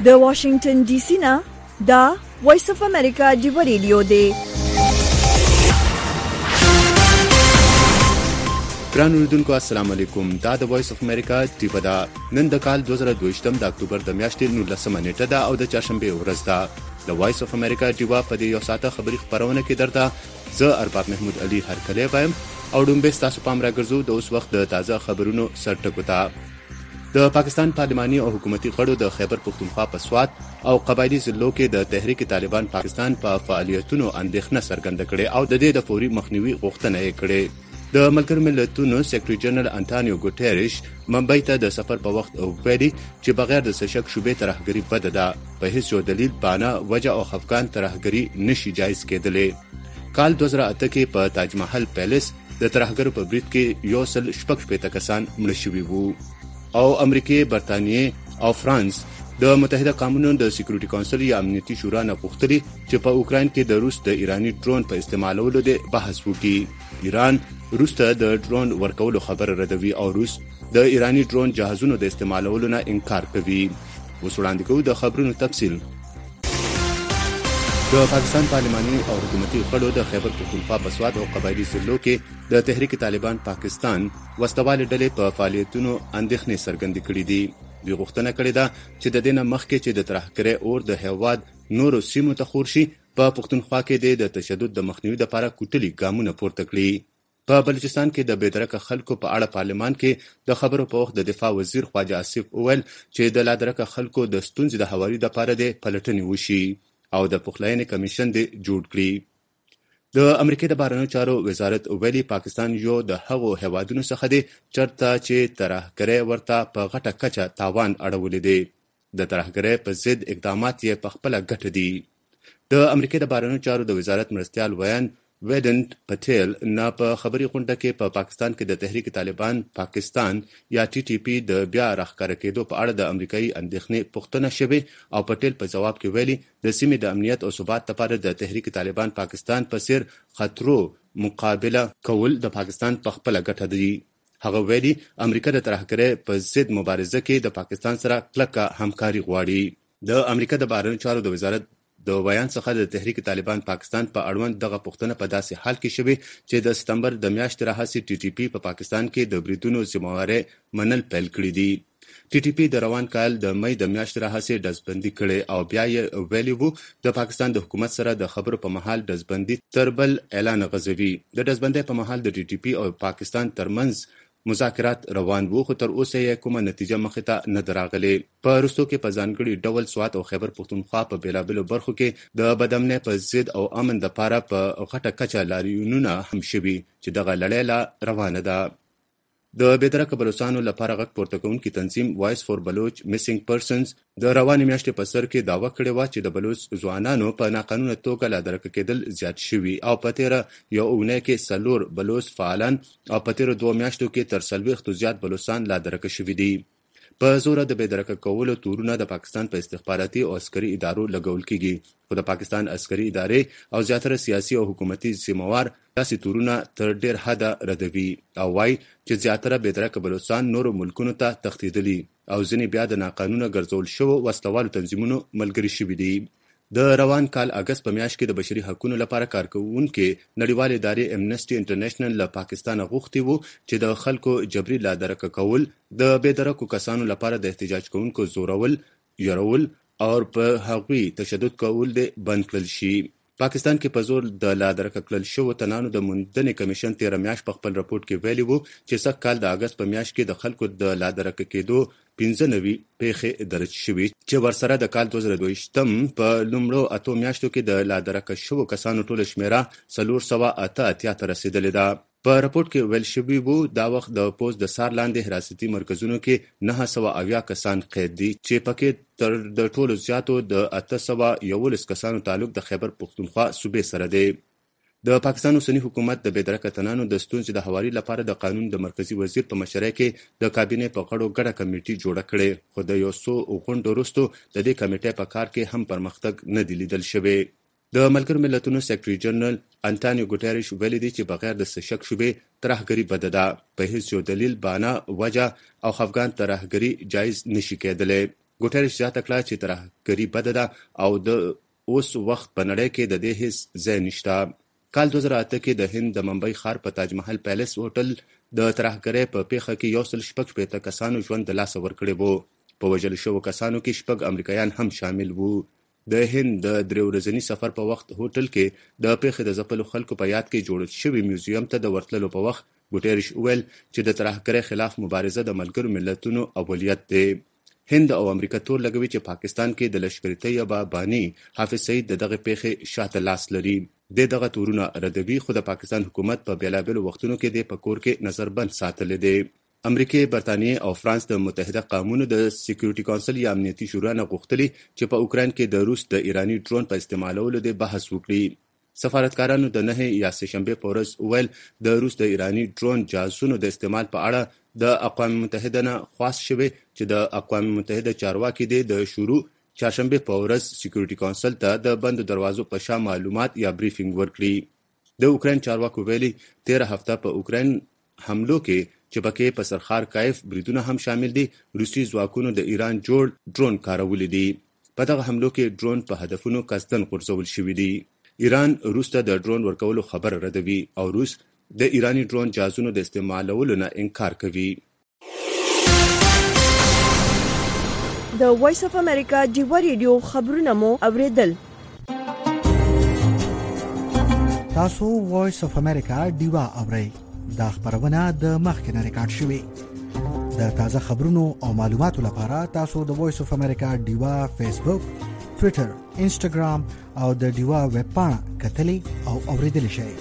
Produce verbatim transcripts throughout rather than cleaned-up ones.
د واشنگټن ډي سي نه دا وایس اف امریکا دی ریډیو دی. ګران اوریدونکو السلام علیکم. دا د وایس اف امریکا دی په دا نن د کال دوه زره دوه د اکتوبر د میاشتې نولسمه نیټه ده او د چهارشنبه ورځ ده. د وایس اف امریکا دی په دې یو ساعته خبري خبرونه کې درته زه ارباب محمود علي هرکلی وایم او دومره تاسو پام راګرځو د اوس وخت د تازه خبرونو سرټکو ته. د پاکستان پارلماني او حکومتي غړو د خیبر پختونخوا په سوات او قبایلی ضلعو کې د تحریک طالبان پاکستان په فعالیتونو اندېښنه څرګنده کړې او د دې د فوري مخنیوي غوښتنه یې کړې. د ملګرو ملتونو سیکریټري جنرال انټانیو ګوټیرش ممبئی ته د سفر په وخت ویلي چې بغیر د شک شوبې ترهګري بد ده، په هیڅ یو دلیل بانه وجه او خفقان ترهګري نشي جایز کېدلې. کال دوه زره اته کې په تاج محل پیلس د ترهګرو په برید کې یو سل شپږ شپېته کسان مړه شوي وو او امریکای، برتانیې او فرانس د متحده قومونو د سکیورټي کونسل یا امنیتي شورا نه غوښتلي چې په اوکراین کې د روس د ایراني ډرون په استعمالولو د بحث وکړي. ایران روس ته د ډرون ورکولو خبر ردوي او روس د ایراني ډرون جهازونو د استعمالولو نه انکار کوي. اوس وړاندې کوو د خبرونو تفصیل. د پاکستان پارلماني او حکومتي غړو د خیبر پختونخوا په سوات او قبایلی ضلعو کې د تحریک طالبان پاکستان وسوالې ډلې په فعالیتونو اندېښنې څرګندې کړې دي. دوی غوښتنه کړې ده چې د دې نه مخکې چې د ترهګرۍ اور د هیواد نورو سیمو ته خور شي، په پختونخوا کې د تشدد د مخنیوي لپاره کوټلي ګامونه پورته کړي. په بلوچستان کې د بېدرکه خلکو په اړه پارلمان کې د خبرو په وخت د دفاع وزیر خواجه آصف وویل چې د لادرکه خلکو د ستونزې د هواري لپاره د پلټنې وشي او د پخلاینې کمیشن دی جوړ کړي. د امریکای د بهرنیو چارو وزارت ویلي پاکستان یو د هغو هیوادونو څخه دی چرته چې ترهګرۍ ورته په غټه کچه تاوان اړولی دی. د ترهګرۍ په ضد اقدامات یې په خپله ګټه دي. د امریکای د بهرنیو چارو د وزارت مرستیال ویان ویدنت پټیل نه په خبري غونډه کې په پا پاکستان کې د تحریک طالبان پاکستان یا ټي ټي پی د بیا راښکاره کېدو په اړه د امریکایي اندېښنې پوښتنه شوې او پټیل په جواب کې ویلي د سیمې د امنیت او ثبات لپاره د تحریک طالبان پاکستان په څیر خطرو مقابله کول د پاکستان په خپله ګټه دي. هغه ویلي امریکا د ترهګرۍ په ضد مبارزه کې د پاکستان سره کلکه همکاري غواړي. د امریکا د بهرنیو چارو د وزارت د بیان څخه د تحریک طالبان پاکستان په اړوند دغه پوښتنه په داسې حال کې شوې چې د سپتمبر د میاشتې راهیسې ټي ټي پی په پاکستان کې د بریدونو ذمہواري منل پیل کړي دي. ټي ټي پی د روان کال د مئی د میاشتې راهیسې ډزبندي کړي او بیا یې ویلي وو د پاکستان د حکومت سره د خبرو په مهال ډزبندي تر بل اعلان غځوي. د ډزبندۍ په مهال د ټي ټي پی او پاکستان ترمنځ مذاکرات روان وو خو تر اوسه یې کومه نتیجه مخې ته نه راغلې. په وروستو کې په ځانګړي ډول سوات او خیبر پختونخوا په بېلابېلو برخو کې د بدامنۍ په ضد او امن دپاره په غټه کچه لاریونونه هم شوي چې دغه لړۍ لا روانه ده. د بېدرکه بلوچستانو لپاره غږ پورته کوونکي تنظیم وایس فور بلوچ میسینګ پرسنز د روانې میاشتې په سر کې دعوه کړې وه چې د بلوچ ځوانانو په ناقانونه توګه لادرکه کېدل زیات شوي او په تېره یو اونۍ کې څلور بلوچ فعالان او په تېرو دوو میاشتو کې تر څلوېښتو زیات بلوچستان لادرکه شوي دي. په زوره د بېدرکه کولو تورونه د پاکستان په استخباراتي او عسکري ادارو لګول کېږي خو د پاکستان عسکري ادارې او زیاتره سیاسي او حکومتي ذمہوار داسې تورونه تر ډېر حده ردوي او وایي چې زیاتره بېدرکه بلوچستان نورو ملکونو ته تښتېدلي او ځینې بیا د ناقانونه ګرځول شوو وسلوالو تنظیمونو ملګري شوي دي. د روان کال اګست په میاشت کې د بشري حقوقو لپاره کارکوونکي نړیوال ادارې امنسټي انټرنیشنل له پاکستان غوښتي وو چې د خلکو جبري لادرکه کول، د بېدرکو کسانو لپاره د احتجاج کوونکو زورول، يرول او په هغوی تشدد کول دې بند کړل شي. پاکستان کې په زور د لادرکه کړل شوو تنانو د موندنې کمیشن تېره میاشت په خپل راپورټ کې ویلي وو چې سږ کال د اګست په میاشت کې د خلکو د لادرکه کېدو پنځه نوي پیښې درج شوي چې ورسره د کال دوه زره دویشتم په لومړو اتو میاشتو کې د لادرکه شوو کسانو ټوله شمیره څلور سوه اته اتیا ته رسېدلې ده. په راپورټ کې ویل شوي وو دا وخت د پوست د سار لاندې حراستي مرکزونو کې نهه سوه اویا کسان قید دي چې پکې تر د ټولو زیاتو د اته سوه یولس کسانو تعلق د خیبر پختونخوا صوبې سره دی. د پاکستان اوسنی حکومت د بېدرکه تنانو د ستونزې د هواري لپاره د قانون د مرکزی وزیر په مشرۍ کې د کابینې په غړو ګډه کمیټې جوړه کړې خو د یو څو غونډو وروسته د دې کمیټې په کار کې هم پرمختګ نه دی لیدل شوی. د ملګرو ملتونو سیکریټري جنرال انټانیو ګوټیرش ویلي دی چې بغیر د څه شک شوبې ترهګري بده ده، په هیڅ یو دلیل، بانه، وجه او خفګان ترهګري جایز نشي کېدلی. ګوټریش زیاته کړه چې ترهګري بده ده او د اوس وخت په نړۍ کې د دې هیڅ ځای نشته. کال دوه زره اته کې د هند د ممبئی ښار په تاج محل پیلس هوټل د ترهګرۍ په پیښه کې یو سل شپږ شپېته کسانو ژوند د لاسه ورکړی وو. په وژل شوو کسانو کې شپږ امریکایان هم شامل وو. د هند د درې ورځني سفر په وخت هوټل کې د پیښې د ځپلو خلکو په یاد کې جوړ شوي میوزیم ته د ورتللو په وخت ګوټریش وویل چې د ترهګرۍ خلاف مبارزه د ملګرو ملتونو اولیت دی. هند او امریکا تور لګوي چې پاکستان کې د لشکري طیبه بانی حافظ سعید د دغه پیښې شاته لاس لري. د دغه تورونه ردوي خو د پاکستان حکومت په بیلابیلو وختونو کې د پکور کې نظربند ساتل دي. امریکای، برتانیې او فرانس د متحده قومونو د سکیورټي کونسل یا امنیتي شورا نه غوښتلي چې په اوکراین کې د روس د ایراني ډرون په استعمالولو د بحث وکړي. سفارتکارانو د نهه یا سه شنبه په ورځ ویل د روس د ایراني ډرون جاسوسونو د استعمال په اړه د اقوام متحده نه خواست شوی چې د اقوام متحده چارواکي د شروع چهارشنبه په ورځ سکیورټي کونسل ته د بند دروازو په شا معلومات یا بریفینګ ورکړي. د اوکراین چارواکو ویلي تیره هفته په اوکراین حملو کې چې پکې په سرخار کایف بریدونه هم شامل دي روسي ځواکونو د ایران جوړ ډرون کارولي دي. په دغه حملو کې ډرون په هدفونو قصدن غورځول شوي دي. ایران روس ته د ډرون ورکولو خبر ردوي او روس د ایرانی ډرون جهازونو د استعمالولو نه انکار کوي. د وایس اف امریکا ډیوا ریډیو خبرونه مو اوریدل. تاسو وایس اف امریکا ډیوا اورئ. دا خبرونه د مخکنه ریکارډ شوې. د تازه خبرونو او معلوماتو لپاره تاسو د وایس اف امریکا ډیوا فیسبوک، ټوئیټر، انسټاګرام او د ډیوا ویب پاڼه کتلی او اوریدلی شئ.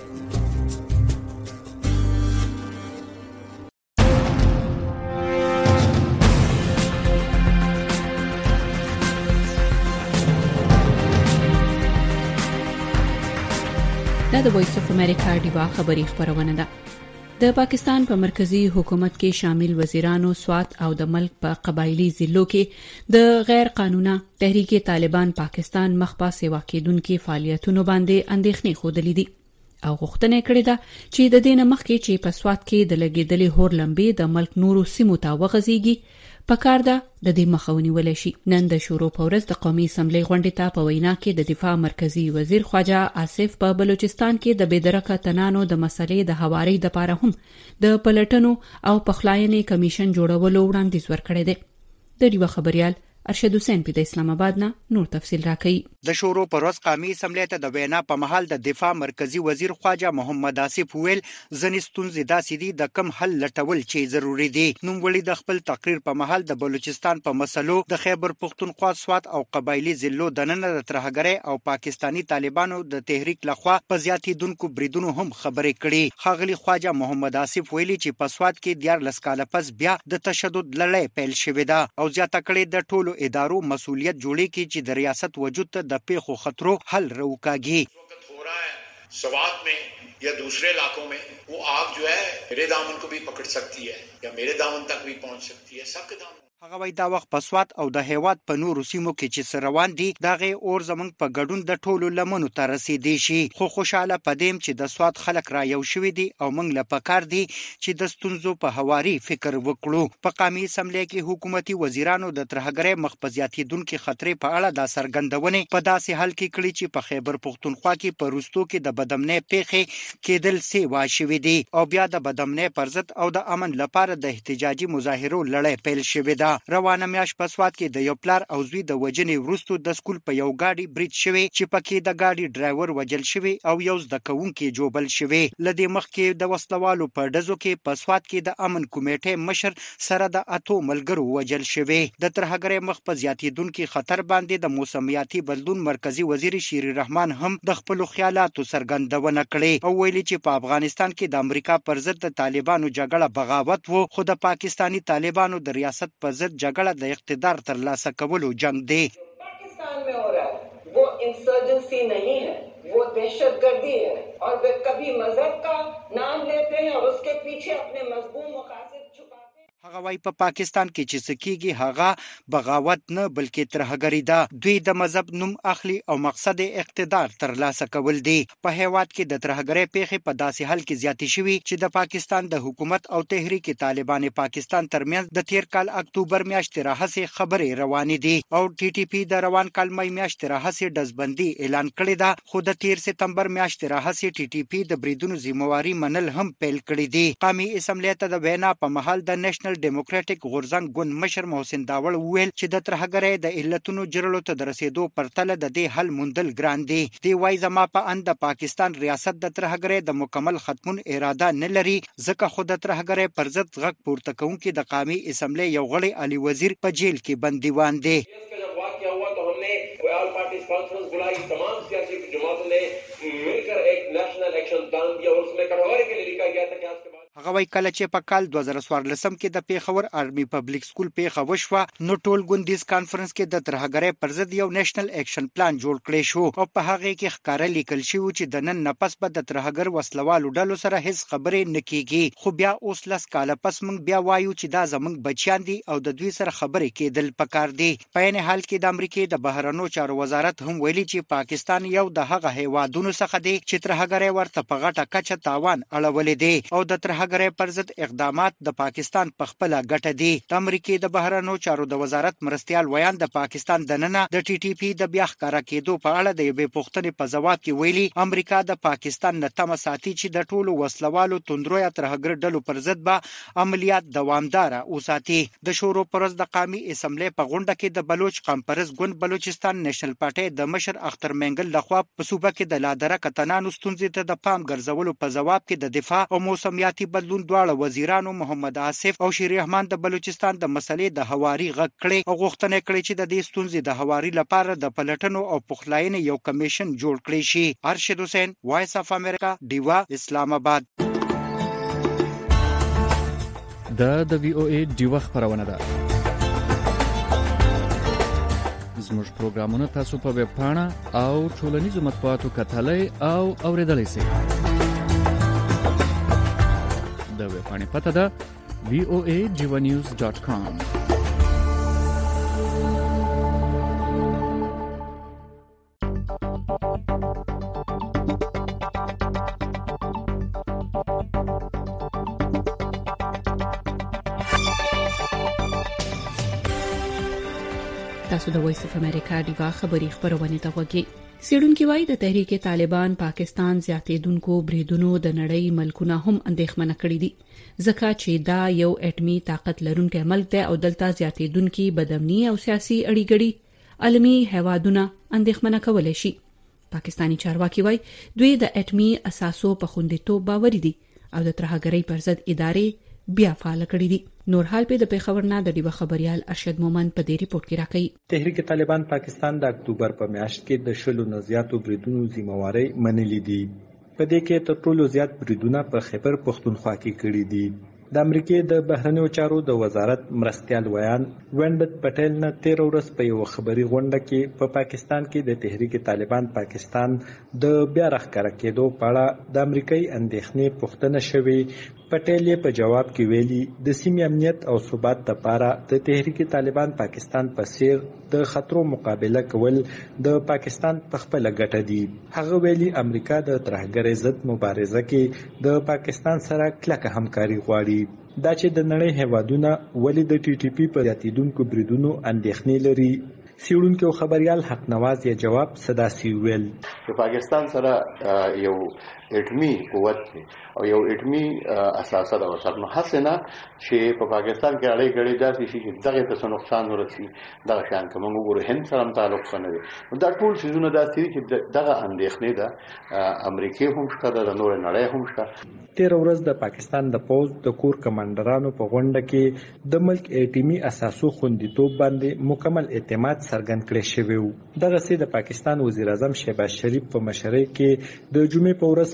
دا د وایس اف امریکا ډیوا خبری خبرونه ده. د پاکستان په مرکزی حکومت کې شامل وزیرانو سوات او د ملک په قبایلی ضلعو کې د غیر قانونا تحریک طالبان پاکستان مخ په سیوا کېدونکو فعالیتونو باندې اندېښنې خوده دي او غوښتنه کړې ده چې د دې نه مخکې چې په سوات کې د لګیدلې هور لمبې د ملک نورو سیمو ته وغځيږي پکار ده د دې مخاوني ولې شي. نن د شورو په ورځ د قومي اسمبلی غونډې ته په وینا کې د دفاع مرکزی وزیر خواجه آصف په بلوچستان کې د بېدرکه تنانو د مسلې د هواري د لپاره هم د پلټنو او پخلاینې کمیشن جوړولو وړاندیز ورکړی دی. د ډیوا خبريال ارشد حسین په اسلام آباد نه نور تفصیل راکړي. د شورو پر ورځ قومي اسمبلی ته د وینا په محل د دفاع مرکزی وزیر خواجه محمد آصف ویل ځنې ستونزې داسې دي د کم حل لټول چې ضروری دي. نوموړي د خپل تقریر په محل د بلوچستان په مسلو د خیبر پختونخوا، سوات او قبایلی ضلعو د نن د ترهګرۍ او پاکستانی طالبانو د تحریک لخوا په زیاتیدونکو بریدونو هم خبرې کړي. ښاغلي خواجه محمد آصف ویلي چې په سوات کې دیارلس کاله پس بیا د تشدد لړۍ پیل شوې ده او زیاته کړې د ټولو ادارو مسؤلیت جوړی کی چې د ریاست وجود ته د پیښو خطرو حل روکاږي. हो रहा है स्वात में या दूसरे इलाकों में वो आग जो है मेरे दामन को भी पकड़ सकती है या मेरे दामन तक भी पहुंच सकती है. सबके दामन هغه وای دا وخت په سوات او د هیواد په نورو سیمو کې چې روان دي دغه اور زمنګ په ګډون د ټولو لمنو ته رسیدي شي. خو خوشاله پدیم چې د سوات خلک را یو شوي دي او موږ له پکار دي چې د ستونزو په هواري فکر وکړو. په قومي اسمبلی کې حکومتي وزیرانو د ترهګرۍ مخ په زیاتیدونکو خطرې په اړه د سرګندونې په داسې حل کې کړي چې په خیبر پختونخوا کې په روستو کې د بدامنۍ پیښې کېدل سی واشوي دي او بیا د بدامنۍ پر ضد او د امن لپاره د احتجاجي مظاهرو لړۍ پیل شوې ده. روانه میاش په سوات کې د یو پلار او زوی د وجنې وروستو د سکول په یو گاډي برید شوی چې پکې د گاډي ډرایور وجل شوی او یو زده کوونکی جوبل شوی. لدې مخکې د وسلوالو په ډزو کې په سوات کې د امن کمیټې مشر سره د اتو ملګرو وجل شوی. د ترهګرۍ مخ په زیاتیدونکو خطر باندې د موسمیاتي بدلون مرکزی وزیر شیر الرحمن هم د خپل خیالاتو سرګندونه کړې او ویلي چې په افغانستان کې د امریکا پر ضد د طالبانو جګړه بغاوت وو خو د پاکستانی طالبانو د ریاست پر ضد جګړه د اقتدار تر لاسه کولو جنگ دی. पाकिस्तान में हो रहा है वो इंसर्जेंसी नहीं है, वो दहशतगर्दी है और वे कभी मजहब का नाम लेते हैं और उसके पीछे अपने मजबूत मकासद छुपाते हैं. هغه وايي په پاکستان کې چې سکیږي هغه بغاوت نه بلکې ترهګری ده. دوی د مذهب نوم اخلي او مقصد اقتدار ترلاسه کول دي. په هیواد کې د ترهګری پیښې په داسې حال کې زیاتې شوي چې د پاکستان د حکومت او تحریک طالبان پاکستان ترمنځ د تیر کال اکتوبر میاشتې راهیسې خبرې روانې دي او ټي ټي پی د روان کال مې میاشتې راهیسې دزبندي اعلان کړی ده. خو د تیر سپتمبر میاشتې راهیسې ټي ټي پی د بریدونو ذمہواری منل هم پیل کړی دي. قومي اسمبلی ته د وینا په محل د نېشنل ډیموکراټک غورځنګ ګوند مشر محسن داوړ وویل چې د ترهګرۍ د علتونو جرلو ته د رسیدو پرتله د دې حل موندل ګران دي. دی وايي زما په اند د پاکستان ریاست د ترهګرۍ د مکمل ختمون اراده نه لري ځکه خو د ترهګرۍ پر ضد غږ پورته کوونکي د قومي اسمبلی یو غړی علي وزیر په جیل کې بندیوان دی. तमाम सियासी जमातों ने मिलकर एक नेशनल एक्शन प्लान दिया और उसमें कटघरे के लिए लिखा गया था कि आज के बाद هغه وی کله چې په کال دوه زره څوارلسم کې د پیښور آرمي پبلک سکول پیښه وشوه نو ټول ګوندیز کانفرنس کې د ترهګرۍ پر ضد یو نېشنل اکشن پلان جوړ کړی شو او په هغه کې ښکارا لیکل شوی چې د نن نفس په د ترهګر وسلوالو ډلو سره هیڅ خبرې نه کیږي. خو بیا اوس لس کاله پس موږ بیا وایو چې دا زموږ بچیان دي او د دوی سره خبرې کېدل پکار دي. په عین حال کې د امریکای د بهرنیو چارو وزارت هم ویلي چې پاکستان یو د هغه هیوادونو څخه دی چې ترهګرۍ ورته په غټه کچه تاوان اړولې دی او د ترهګرۍ پر ضد اقدامات د پاکستان په خپل ګټه دي. د امریکای د بهرنیو چارو د وزارت مرستيال ویان د پاکستان دننه د ټي ټي پی د بیا ښکارا کېدو په اړه د یوې پوښتنې په ځواب کې ویلي امریکا د پاکستان نه تمه ساتي چې د ټولو وسلوالو توندرو یا ترهګر ډلو پر ضد به عملیات دوامدار وساتي. د شورو پرز د قومي اسمبلی په غونډه کې د بلوچ قمپرز ګوند بلوچستان نېشنل پارټي د مشر اختر منګل لخوا په صوبه کې د لادره کتنانو ستونزې ته د پام ګرځولو په ځواب کې د دفاع او موسمیاتي بدلون دواړه وزیرانو محمد آصف او شیر رحمان د بلوچستان د مسلې د هواري غږ کړي او غوښتنه کړې چې د دې ستونزې د هواري لپاره د پلټنو او پخلاینې یو کمیشن جوړ کړي شي. ارشد حسین، وایس اف امریکا، ډیوا، اسلام آباد. د د وی او ای ډیوا خبرونه ده. زموږ پروګرامونه تاسو په ویب پاڼه او ټولنیزو مطبوعاتو کتلای او اوریدلای شئ. د ویب پاڼې پته ده وی او ای ډیوا نیوز ډاټ کام. تاسو د وایس اف امریکا ډیوا خبری خبرونه ته وګورئ. سیډونکو وايي د تحریک طالبان پاکستان زیاتېدونکو بریدونو د نړۍ ملکونه هم اندېښمنه کړې دي ځکه چې دا یو اټمی طاقت لرونکی ملک دی او دلته زیاتېدونکو بدامني او سیاسي اړیګړي عالمي هیوادونه اندېښمنه کولای شي. پاکستانی چارواکي وايي دوی د اټمی اساسو په خوندیتوب باور دي او د ترهګرۍ پر ضد ادارې بیا فعال کړی دي. نور حال په د پیښور نه د ډیوه خبريال ارشد مومن په دې ریپورت کې راکړي. تحریک طالبان پاکستان د اکتوبر په میاشت کې د شلو نزياتو بریدونو ذمہواری منلې دي. په دې کې تر ټولو زیات بریدونه په خیبر پختونخوا کې کړي دي. د امریکای د بهرنیو چارو د وزارت مرستيال ویان وینډت پټیل نه تیر ورځ په یو خبري غونډه کې په پا پاکستان کې د تحریک طالبان پاکستان د بیا راښکاره کېدو په اړه د امریکای اندېښنې پوښتنه شوې. پټیل په جواب کې ویلي د سیمې امنیت او ثبات لپاره د تحریک طالبان پاکستان په سیر د خطرو مقابله کول د پاکستان په خپل ګټه دي. هغه ویلي امریکا د ترهګرۍ ضد مبارزه کې د پاکستان سره کلکه همکاري غواړي. دا چې د نړۍ هیوادونه ولې د ټي ټي پی پر زیاتېدونکو بریدونو اندېښنې لري. سیډونکو خبريال حق نواز یې جواب صدا سی ویل چې پاکستان سره یو اټمی قوت دی او یو اټمی اساسه د وساتنو حسنه چې په پاکستان کې اړې غړې داسې شي چې دغه ته نقصان ورسي دغه شان کوم وګورو هند سره تعلق نه لري. دا ټول شیزونه داسې چې دغه اندېښنې ده امریکای هم شته د نور نړۍ هم شته. تیر ورځ د پاکستان د پوز د کور کمانډرانو په غونډه کې د ملک اټمی اساسو خوندیتوب باندې مکمل اعتماد څرګند کړی شوی و. دغه سي د پاکستان وزیر اعظم شهباز شریف په مشرۍ کې د جمعې په ورځ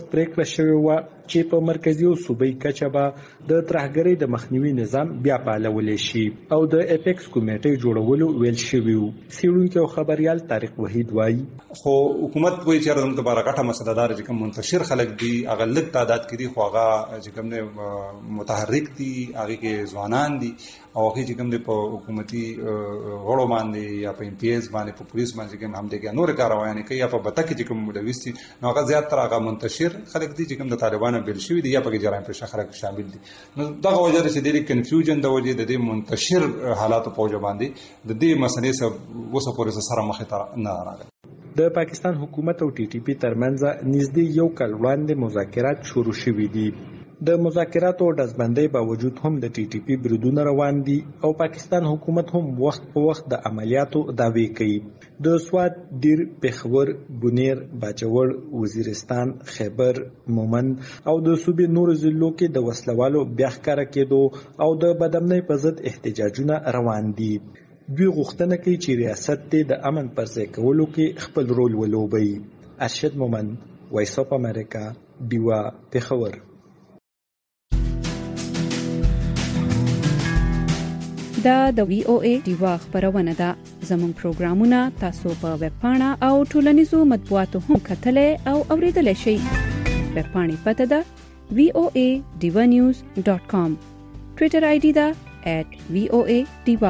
ورځ پریکړه شوې و چې په مرکزی او صوبایي کچه به د ترهګرۍ د مخنیوي نظام بیا فعالولی شي او د اپیکس کمیټې جوړولو ویل شوي وو. څېړونکی او خبریال طارق وحید وایي خو حکومت وایي چې زموږ لپاره غټه مسله دار چې کوم منتشر خلک دي هغه لږ تعداد کې دي خو هغه چې کوم نه متحرک دي هغه کې ځوانان دي او هغه چې کوم د په حکومتي غړو باندې یا په ام پی ایس باندې په پولیس باندې کوم هم دغه نور کاروایي کوي یا په بته کې کوم ملوث دي نو هغه زیات تر هغه منتشر خلک دي چې کوم د طالبانو بل شوی دي یا په جرایم پیشه خلک شامل دي. نو دغه وجه چې د کنفیوژن د وجه د دې منتشر حالات په وجه باندې د دې مسلې سره وسه پورې سره مخ ته نه راغلی. د پاکستان حکومت او ټي ټي پی ترمنځ نږدې یو کال وړاندې مذاکرات شروع شوي دي. د مذاکراتو ډزبندۍ باوجود هم د ټي ټي پی بریدونه روان دي او پاکستان حکومت هم وخت په وخت د عملیاتو دعوی کوي. د سوات، دیر، پېښور، بونیر، باجوړ، وزیرستان، خیبر، مومن او د صوبې نورو ضلعو کې د وسلوالو بیا ښکاره کېدو او د بدامنۍ په ضد احتجاجونه روان دي. دوی غوښتنه کوي چې ریاست ته د امن پر ځای کولو کې خپل رول ولوبوي. ارشد مومن، وایس اف امریکا، ډیوا، پېښور. دا د وی او ای ډیوا خبرونه ده. زموږ پروګرامونه تاسو په ویب پاڼه او ټولنیزو مطبوعاتو هم کتلای او اوریدلای شئ. ویب پاڼې پته ده وی او ای ډیوا نیوز ډاٹ کام. ټوئیټر آی ډي ده ایٹ وی او ای ډیوا.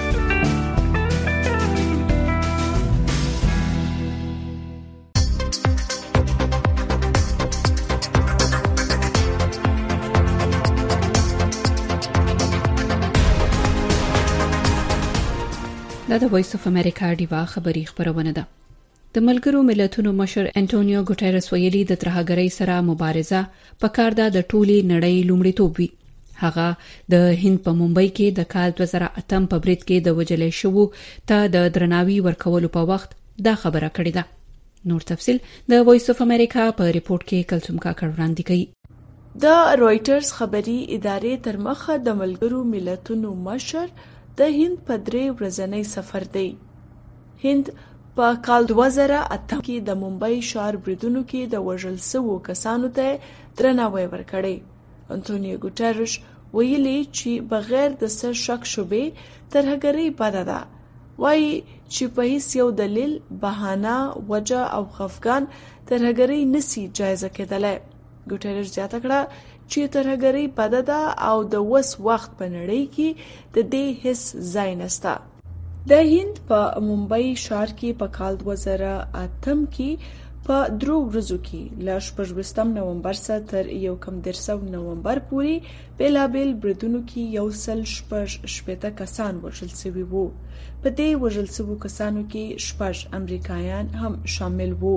دا د وایس اف امریکا ډیوا خبری خبرونه ده. د ملګرو ملتونو مشر انټونیو ګوټيرس ویلي د ترهګرۍ سره مبارزه پکار ده د ټولي نړۍ لومړیتوب وي. هغه د هند په ممبئی کې د کال دوه زره اته په برید کې د وجلې شوو ته د درناوي ورکولو په وخت دا خبره کړې ده. نور تفصيل د وایس اف امریکا په ریپورت کې کلثوم کاکړ وړاندې کوي. د رويټرز خبري ادارې تر مخه د ملګرو ملتونو مشر د هند په درې ورځنی سفر دی. هند په کال دوه زره اته کې د ممبئی ښار بریدونو کې د وژل شوو کسانو ته درناوی ورکړی. انټونیو ګوټيرس ویلي چې بغیر د څه شک شوبې ترهګرۍ بده ده. وایي چې په هیڅ یو دلیل، بهانه، وجه او خفګان ترهګرۍ نسی جایزه کېدلی. ګوټيرس زیاته کړه چې ترهګرۍ بده ده او د وس وخت په نړۍ کې د دې هیڅ ځای نشته. د هند په ممبئی ښار کې په کال دوه زره اته کې په درو ورځو کې له شپږویشتم نومبر څخه تر یو کم دېرشم نومبر پورې بیلابیل بریدونو کې یو سل شپږ شپېته کسان وژل شوي وو. په دې وژل شوو کسانو کې شپږ امریکایان هم شامل وو.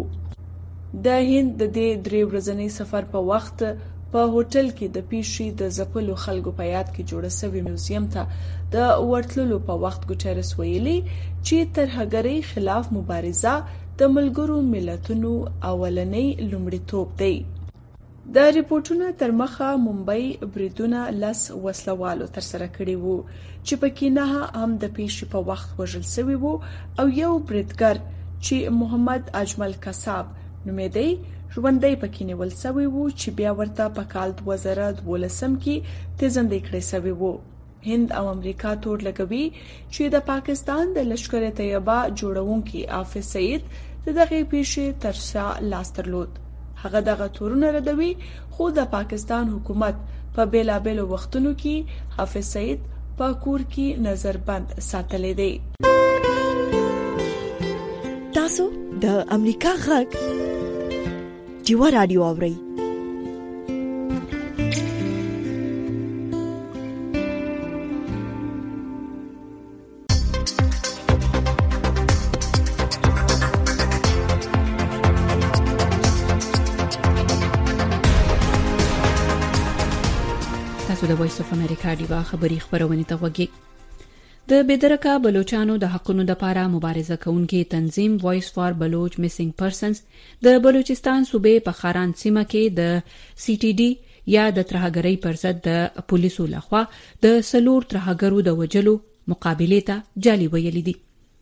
د هند د دې درې ورځني سفر په وخت په هوټل کې د پیشي د زپلو خلکو په یاد کې جوړ شوی میوزیم ته د ورتللو په وخت ګوټيرس ویلي چې ترهګرۍ خلاف مبارزه د ملګرو ملتونو اولنۍ لومړیتوب دی. د ریپورتونو تر مخه ممبئی بریدونه لس وسلوالو تر سره کړي وو چې پکې نه هم د پیشي په وخت وژل شوی وو او یو بریدګر چې محمد اجمل کساب نومېدی ژوندۍ پکې نیول شوی وو چې بیا ورته په کال دوه زره دولسم کې تیزندۍ کړی شوی وو. هند او امریکا تور لګوي چې د پاکستان د لشکر طیبه جوړونکي حافظ سعید د دغه پیښې تر شا لاس درلود. هغه دغه تورونه ردوي خو د پاکستان حکومت په بیلابیلو وختونو کې حافظ سعید په کور کې نظربند ساتلی دی. تاسو د امریکا غږ ډیوا رادیو اورئ. تاسو د وایس اف امریکا ډیوا خبری خبرونه ته وګورئ. د بېدرکه بلوچانو د حقونو لپاره مبارزه کوونکي تنظیم وایس فار بلوچ میسنګ پرسنز د بلوچستان صوبې په خاران سیمه کې د سی ټي ډي یا د ترهګرۍ پر ضد د پولیسو لخوا د سلور ترهګرو د وجلو مقابله ته جالي ویلي دي.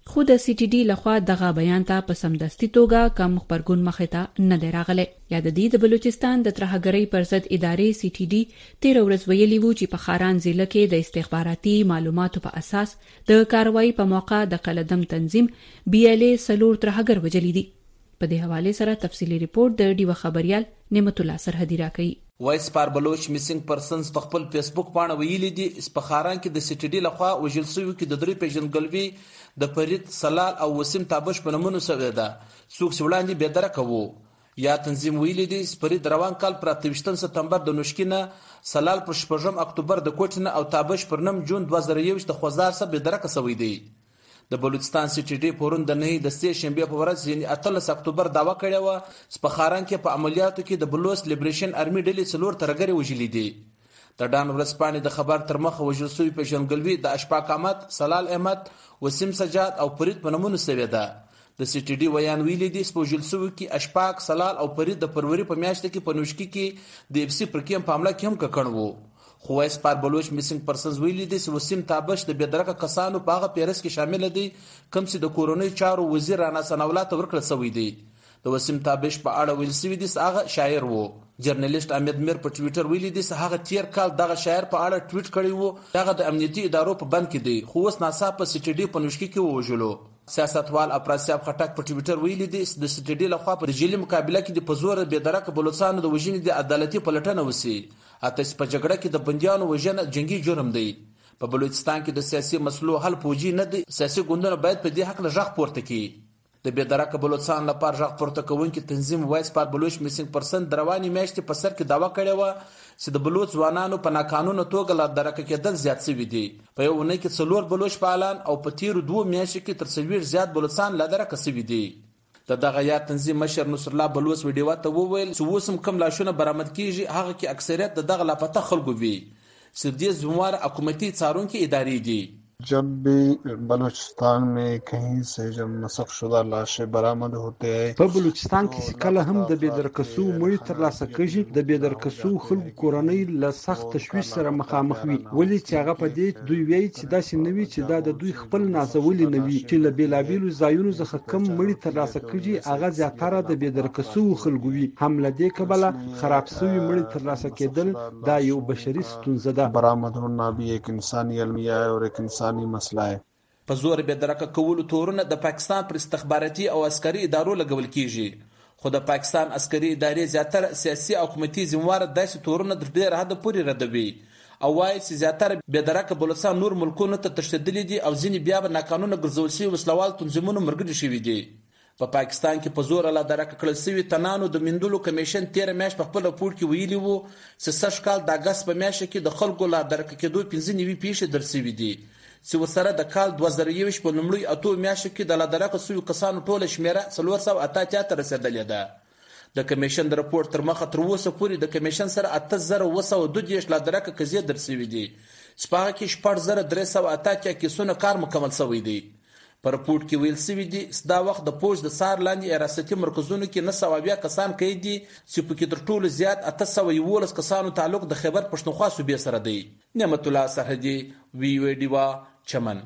خو د سی ټي ډي لخوا دغه بیان ته په سمدستي توګه کم خبرګون مخې ته نه دی راغلی. یا د دې د بلوچستان د ترهګرۍ پر ضد ادارې سی ټي ډي تیر ورځ ویلي وو چې په خاران ضلع کې د استخباراتي معلوماتو په اساس د کاروایی په موقع د قلدم تنظیم بی ال ای سلور ترهګر وجلی دي. په دې حواله سره تفصیلی ریپورت د ډیوه خبريال نعمت الله سرحدي راکړي. وایس پار بلوچ میسنګ پرسنز په خپل فیسبوک باندې ویلي دي اسپخاران کې د سی ټي ډي لخوا وژل شوی کې د درې پیژنګلوي د فرید سلال او وسیم تابش په نومونو سره ده څوک وړاندې به درکه وو. یا تنظیم ویلي دي فرید روان کال پر اتهشتم سپتمبر د نوشکینه سلال پر شپږم اکتوبر د کوټنه او تابش پر نوم جون دوه زره یو د خوازار سره به درکه سوی دی. د بلوچستان سی ټي ډي پورون د نه د سې شنبه په ورځ یعنی اتلس اکتوبر داوا کړی و سپخاران کې په عملیاتو کې د بلوچ لیبریشن ارمي ډلې څلور ترګری وجلی دي. د ډان ورسپانې د خبر تر مخه وجل شوی پیژنګلوي د اشفاق احمد، سلال احمد، وسیم سجاد او فرید په نومونو سوی ده. د سی ټي ډي ویان ویلي دي سپوجل شوی کې اشفاق، سلال او فرید د فروری په میاشت کې په نوشکی کې د اف سی پر کېم په حمله کې هم ککړ وو. خو وایس پار بلوچ میسنګ پرسنز ویلي دي چې وسیم تابش د بېدرکه کسانو په هغه پیرس کې شامل دي کوم چې د کورونی چارو وزیر رانا سناولات ورکړل شوی دی. د وسیم تابش په اړه ویل شوی دي چې هغه شاعر وو. جرنالیست احمد میر په ټویټر ویلي دي چې هغه تیر کال دغه شاعر په اړه ټویټ کړی وو هغه د امنیتي ادارو په بند کې دی خو اوس ناڅاپه سی ټي ډي په نوشکی کې ووژلو. سیاستوال افراسیاب خټک په ټویټر ویلي دي چې د سی ټي ډي لخوا په جیلی مقابله کې د پزور بېدرکه بلوچستان د وژنې د عدالتي پلټنه وسی. اته په جګړه کې د بنديانو وژنه جنگي جرم دی. په بلوچستان کې د سیاسي مسلو حل پوجي نه دی. سیاسي ګوندونه باید په دې حق له ژغ پورته کړي. د بېدرکه بلوچستان لپاره ژغ پورته کوونکي تنظیم وایس پار بلوچ میسنګ پرسن درواني میاشتې په سر کې داوا کړې و چې د بلوچ ځوانانو په ناقانونه توګه لا درکه کېدل زیات شوي دي. په یو ونه کې څلور بلوچ فعالان او په تیرو دوه میاشتو کې تر څلوېښت زیات بلوچستان لا درکه شوي دي. د دغه یا تنظیم مشر نصر الله بلوچ ویډیو ته وویل چې اوس هم کم لاشونه برآمد کیږي هغه کې اکثریت د دغه لاپته خلکو وي چې دې ذمہوار حکومتي څارونکي ادارې دي. जब भी बलूचिस्तान में कहीं से जब नस्ख शुदा लाशें बरामद होते हैं په بلوچستان کې کله هم د بېدرکسو مړي ترلاسه کېږي د بېدرکسو خلکو کورنۍ له سخت تشویش سره مخامخ وي ولې چې هغه په دې دوی وایي چې داسې نه وي چې دا د دوی خپل نازولي نه وي چې له بېلابېلو ځایونو څخه کم مړي ترلاسه کېږي هغه زیاتره د بېدرکسو خلکو وي. هم له دې کبله خراب شوي مړي ترلاسه کېدل دا یو بشري ستونزه ده. برآمد होना भी एक इंसानी अलमिया है और एक इंसानी مسله है. په زور به درکه کولو تورونه د پاکستان پر استخباراتي او عسکري ادارو لګول کیږي خو د پاکستان عسکري ادارې زیاتره سیاسي او حکومتي ذمہوار داسې تورونه در ډیر حد پورې ردوي او وايي چې زیاتره به درکه بلوچستان نور ملکونو ته تشدد دي او ځینې بیا به ناقانونه ګرځول شوي وسلوال تنظیمونو مرګري شوي دي. په پا پاکستان کې په زور لا درکه کړل شوي تنانو د مندلو کمیشن تیر میاشت په خپل راپور کې ویلي وو چې سږ کال د اگست په میاشت کې د خلکو لا درکه کېدو پنځه نوي پیښې درسوي دي چې وسره د کال دوه زره یو په لومړۍ اتو میاشتو کې د لا درکه شوي کسانو ټوله شمیره څلور سوه اته اتیا ته رسېدلې ده. د کمیشن د راپور تر مخه تر اوسه پورې د کمیشن سره اته زره اوه سوه دوه دېرش لا درکه قضیې درسوي دي چې په هغه کې شپږ زره درې سوه اته اتیا کیسونه کار مکمل شوی دی. په راپور کې ویل شوي دي چې دا وخت د پوج د سار لاندې حراستي مرکزونو کې نه سوه اویا کسان قید دي چې پکې تر ټولو زیات اته سوه یولس کسانو تعلق د خیبر پښتونخوا صوبې سره دی. نعمت الله سرحدي وی وی ډیوا چمن.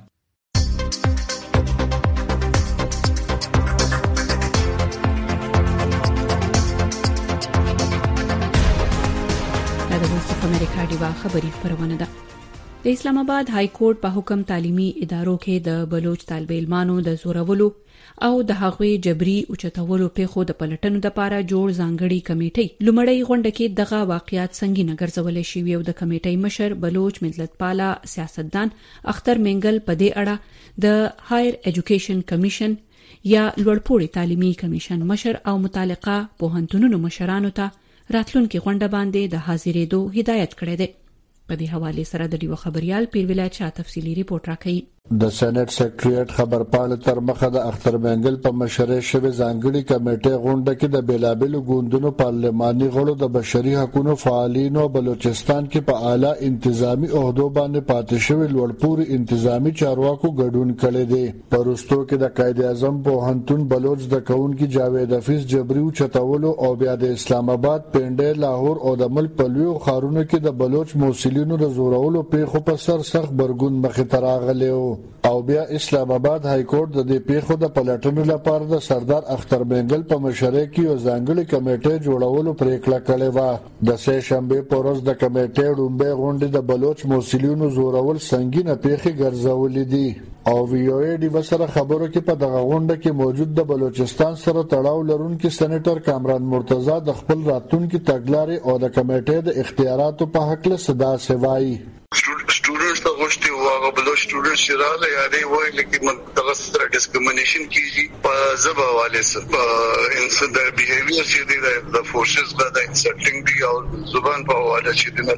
دا د وایس اف امریکا ډیوا خبري خبرونه ده. د اسلام آباد های کورټ په حکم تعلیمي ادارو کې د بلوچ طالب علمانو د زورولو او د هغوی جبري اوچتولو پیښو د پلټنو لپاره جوړ ځانګړي کمیټې لومړی غونډه کې دغه واقعیات سنگینه ګرځولې شوې او د کمیټې مشر بلوچ ملت پالا سیاستدان اختر منګل په دې اړه د هایر ایجوکیشن کمیشن یا لوړپوړي تعلیمي کمیشن مشر او متعلقه پوهنتونونو مشرانو ته راتلونکي غونډه باندې د حاضرېدو هدایت کړی دی. په دې حواله سره د ډیو خبريال پیروله چا تفصيلي ریپورت راکړي. د سېنات سیکریټریټ خبرپاڼه تر مخه د اختر منګل په مشرۍ شوی ځانګړي کمیټې غونډه کې د بیلابلو ګوندونو پارلماني غړو د بشري حقوقو فعالینو بلوچستان کې په اعلی انتظامی عہدو باندې پاتې شوی لوړپوړي انتظامی چارواکو ګډون کړي دي. پرستو کې د قائد اعظم پوهنتون بلوچ د کونکي جاوید حفیظ جبریو چتولو او بیا د اسلام آباد پنډه لاهور او د ملک په لوی خارونو کې د بلوچ موسلینو د زورولو پیښو په سر سخت برګون مخې ته راغلی و. او بیا اسلام آباد های کورټ د دې پیښو د پلټنو لپاره د سردار اختر بنگل په مشرۍ کې یو ځانګړی کمیټه جوړولو پریکړه کړې و. د سه شنبه په ورځ د کمیټې ډومبه غونډې د بلوچ موسیلینو زورول سنگینه پیښې ګرځولې دي او وی او ای ډي وسره خبرو کې په دغه غونډه کې موجود د بلوچستان سره تړاو لرونکي سېنیټر کامران مرتضی د خپل راتلونکي تګلارې او د کمیټې د اختیاراتو په حق له صدا سوای. स्टूडेंट्स ته غوښتي واغه بل سټوډنټ شراله یادې وای لکه منطقه سره ډیسکریمینیشن کیږي په زبا والے سره انسان د بیهیویر چې دی د فورسز غدا انسټینګ دی او زبان په حواله چې دی نه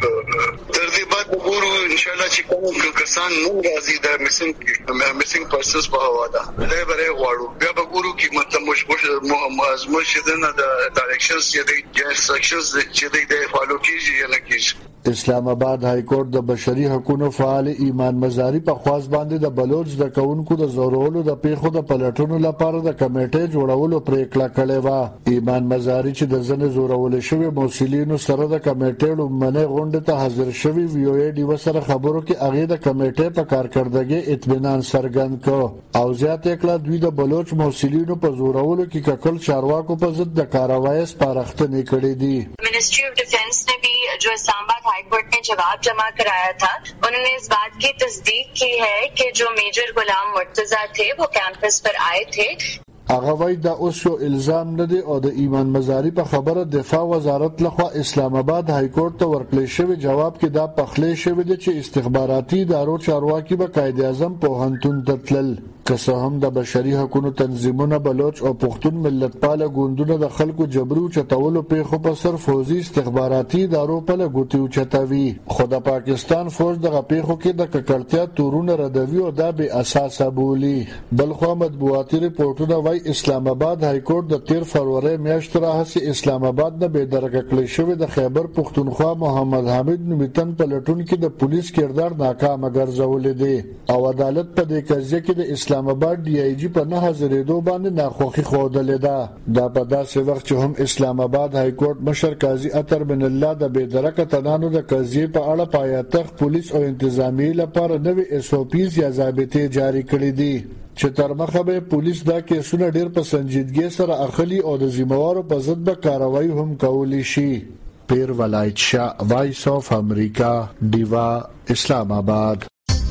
تر دې بعد وګورو ان شاء الله چې کوم کسان نو راځي د میسنګ میسنګ پرسنز په حواله له بره غواړو بیا وګورو چې مطلب مش مش مش نه د ډایرکشنز چې دی یا انسټرکشنز چې دی د فالو کیږي یا نه کیږي. اسلام آباد های کورټ د بشري حقوقو فعال ایمان مزاری په خواص باندې د بلوچ د کونکو د زورولو د پیښو د پلټونو لپاره د کمیټې جوړولو پریکړه کړې و. ایمان مزاری چې د ځنې زورول شوی موسیلینو سره د کمیټې لومړنۍ غونډه ته حاضر شوی وی او ای ډي وسره خبرو کې هغه د کمیټې په کارکړدګۍ اطمینان څرګند کړ او زیاته کړه دوی د بلوچ موسیلینو په زورولو کې ککل چارواکو په ضد د کاروایي سپارښتنې کړې دي. मिनिस्ट्री ऑफ डिफेंस ने भी जो इस्लामाबाद हाई कोर्ट ने जवाब जमा कराया था उन्होंने इस बात की तस्दीक की है कि जो मेजर गुलाम मुर्तजा थे वो कैंपस पर आए थे. هغه وای دا اوس یو الزام نه دی او د ایمان مزاری په خبره دفاع وزارت لخوا اسلام آباد های کورټ ته ورکړل شوی جواب کې دا پخلی شوی دی چې استخباراتي ادارو چارواکي به قائد اعظم په هنتون تتلل که څه هم د بشري حقوقو تنظیمونه بلوچ او پښتون ملتپاله ګوندونه د خلکو جبري چتولو پیښو په سر فوزي استخباراتي ادارو په لګوتیو چتوي خو د پاکستان فوج دغه پیښو کې د ککړتیا تورونه ردوي او دا به اساسه بولی. بلخو مطبوعاتي ریپورتونه وای اسلام آباد های کورټ د تیر فروری میاشت راهسي اسلام آباد نه به درګه کړی شوی د خیبر پښتونخوا محمد حامد نومیتن پلټون کې د پولیس کردار ناکام ګرځولې دي او عدالت په دې قضیه کې د اسلام آباد ډي آی جی په نه حاضرېدو باندې ناخوښي ښودلې ده. دا په داسې وخت چې هم اسلام آباد های کورټ مشر قاضي اطهر بن الله د بېدرکه تنانو د قضیې په اړه پایتخت پولیس او انتظامی لپاره نوې اس او پیز یا ضابطې جاری کړې دي چې تر مخه به پولیس دا کیسونه ډیر په سنجیدګۍ سره اخلي او د ذمہوارو په ضد به کاروایی هم کولی شي. پیر ولایت شاه وایس اف امریکا دیوا اسلام آباد.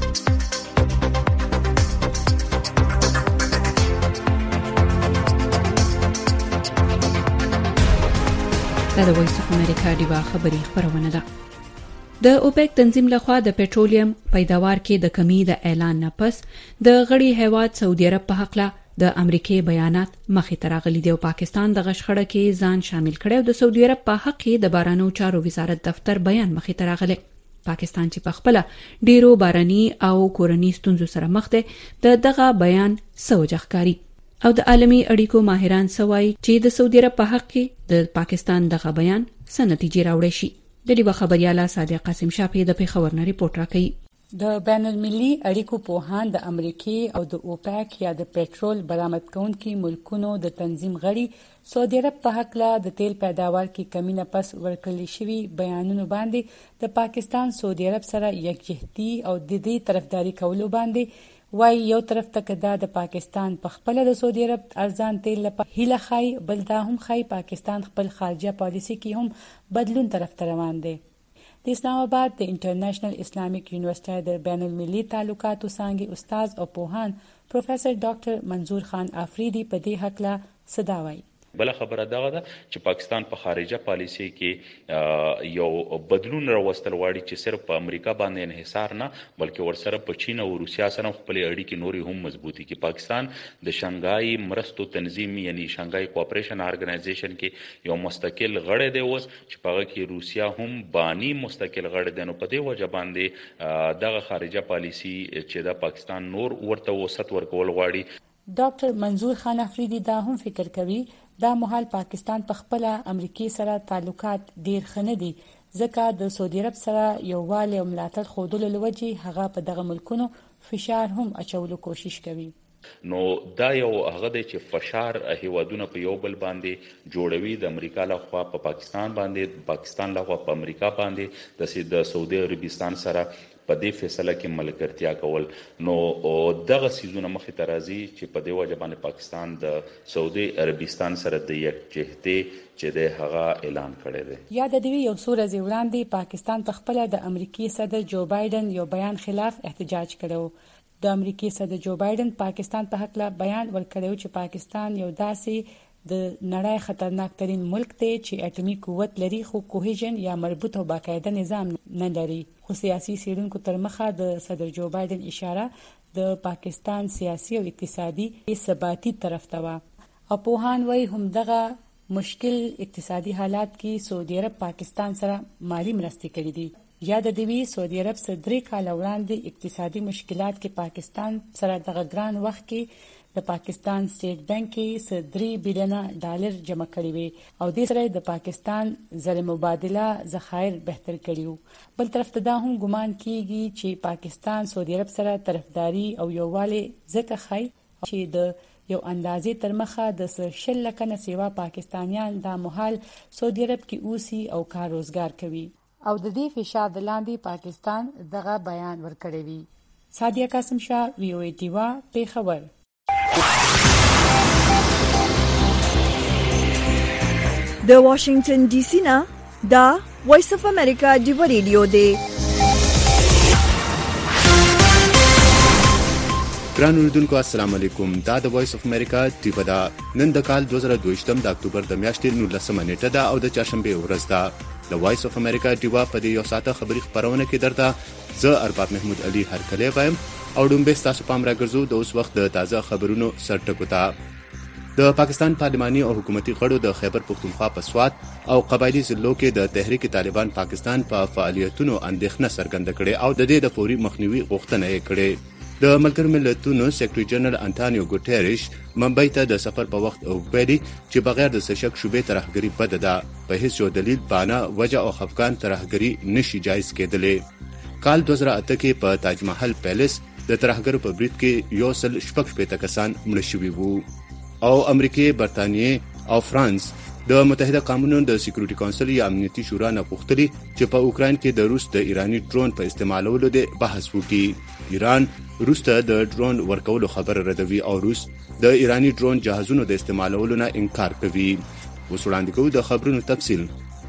دا د وایس اف امریکا دیوا خبری خبرونه ده. د اوپیک تنظیم لخوا د پټرولیم پیداوار کې د کمی د اعلان نه پس د غړي هیواد سعودي عرب په حق له د امریکای بیانات مخې ته راغلي دي او پاکستان د غشخړه کې ځان شامل کړي او د سعودي عرب په حق کې د بارانو چارو وزارت دفتر بیان مخې ته راغلی. پاکستان چې په خپل ډیرو باراني او کورنی ستونزو سره مخ دی د دغه بیان سوجخکاری او د عالمي اړیکو ماهران سوای چې د سعودي عرب په حق کې د پاکستان دغه بیان څه نتیجې راوړي شي. د لیبا خبرياله صادق قاسم شاپی د پیښور نه ریپورت راکړي. د بین المللي اړیکو پوهان د امریکای او د اوپیک یا د پېټرول برآمد کونکي ملکونو د تنظیم غړي سعودي عرب په حق له د تیل پیداوار کې کمی نه پس ورکړل شوی بیانونو باندې د پاکستان سعودي عرب سره یکجهتي او د دې طرفداري کولو باندې وای یو طرف ته کدا د پاکستان په خپل د سعودي عرب ارزان تیل لپاره هیله خای بل دا هم خای پاکستان خپل خارجه پالیسی کې هم بدلون طرف ته روان دی. د اسلام آباد د انټرنیشنل اسلامیک یونیورسيټي د بین المللي تعلقاتو څنګه استاد او پوهان پروفیسور ډاکټر منظور خان افریدي په دې حق لا صدا وای. بل خبره دغه ده چې پاکستان په خارجه پالیسي کې یو بدلون راوستل غواړي چې صرف په امریکا باندې انحصار نه بلکې ورسره په چین او روسیا سره خپل اړیکې نوري هم مضبوطي کې پاکستان د شانګهای مرستو تنظیم یعنی شانګهای کوآپریشن ارګنایزیشن کې یو مستقل غړی دی اوس چې په هغه کې روسیا هم بانی مستقل غړی دی. نو په دې وجه باندې دغه خارجه پالیسي چې د پاکستان نور ورته وسط ورکول غواړي. ډاکټر منظور خان افریدي دا هم فکر کوي دا مهال پاکستان په خپل امریکای سره تعلقات ډیر خنه دي ځکه د سعودي عرب سره یووالی او ملاتړ خودلو لوجه هغه په دغه ملکونو فشار هم اچولو کوشش کوي. نو دا یو هغه دی چې فشار هیوادونه په یو بل باندې جوړوي، د امریکا لخوا په پا پاکستان باندې، پاکستان لخوا په امریکا باندې، د سعودي عربستان سره په دې فیصله کې ملګرتیا کول. نو دغه سیزونه مخې ته راځي چې په دې وجه باندې پاکستان د سعودي عربستان سره د یکجهتۍ چې د هغه اعلان کړی دی. یاد دی یو څو ورځې وړاندې پاکستان په خپل د امریکای صدر جو بایدن یو بیان خلاف احتجاج کړو. د امریکای صدر جو بایدن پاکستان په حق لا بیان ورکړی چې پاکستان یو داسې د نړۍ خطرناک ترين ملک دی چې اټومي قوت لري خو کوهیژن یا مربوط او باقاعده نظام نه لري. خو سیاسي سیرونکو تر مخه د صدر جو بایدن اشاره د پاکستان سیاسي او اقتصادي ثباتي طرف ته و او پوهان وایي هم دغه مشکل اقتصادي حالات کې سعودي عرب پاکستان سره مالی مرستې کړې دي. یاد دی سعودي عرب سره درې کال وړاندې اقتصادي مشکلات کې پاکستان سره دغه ګران وخت کې د پاکستان سټیټ بانک کې درې بلین ډالر جمع کړي وي او د سره د پاکستان زر مبادله ذخایر بهتر کړیو. بل طرف ته دا هم ګمان کیږي چې پاکستان سعودي عرب سره طرفداري او یووالی ځکه خای چې د یو اندازې تر مخه د شل لکه نه سیوا پاکستانیان د مهال سعودي عرب کې اوسي او کار روزګار کوي او د دې فشار د لاندې پاکستان دغه بیان ورکړی وي. سادیه قاسم شاه، وی او ای ټیوا، پیښور. د واشنگټن ډي سي نه دا وایس اف امریکا ډیو ریډیو دی. ګران اوریدونکو السلام علیکم. دا د وایس اف امریکا ډیو دا. نن د کال دوه زره دوه د اکتوبر د میاشتې نولسمه نیټه ده او د چهارشنبه ورځ ده. د وایس اف امریکا ډیو په دې یو ساعته خبري خبرونه کې درته زه ارباب محمود علي هرکلی وایم او ډومبه تاسو پام راګرځو د اوس وخت د تازه خبرونو سرټکو ته. د پاکستان پارلماني او حکومتي غړو د خیبر پختونخوا په سوات او قبایلی ضلعو کې د تحریک طالبان پاکستان په فعالیتونو اندېښنه څرګنده کړې او د دې د فوري مخنیوي غوښتنه یې کړې. د ملګرو ملتونو سیکریټري جنرال انټانیو ګوټيريش ممبئی ته د سفر په وخت ویلي چې بغیر د شک شوبې ترهګری بد ده، په هیڅ یو دلیل باندې وجه او خفقان ترهګری نشي جایز کېدلې. کال دوه زره اته کې په تاج محل پیلس د ترهګرو په برید کې یو سل شپږ شپېته کسان مړه شوي وو او امریکای، برتانیې او فرانس د متحده قومونو د سکیورټي کونسل یا امنیتي شورا نه غوښتلي چې په اوکراین کې د روس د ایرانی ډرون په استعمالولو د بحث وکړي. ایران روس ته د ډرون ورکولو خبر ردوي او روس د ایرانی ډرون جهازونو د استعمالولو نه انکار کوي. اوس وړاندې کوو د خبرونو تفصیل.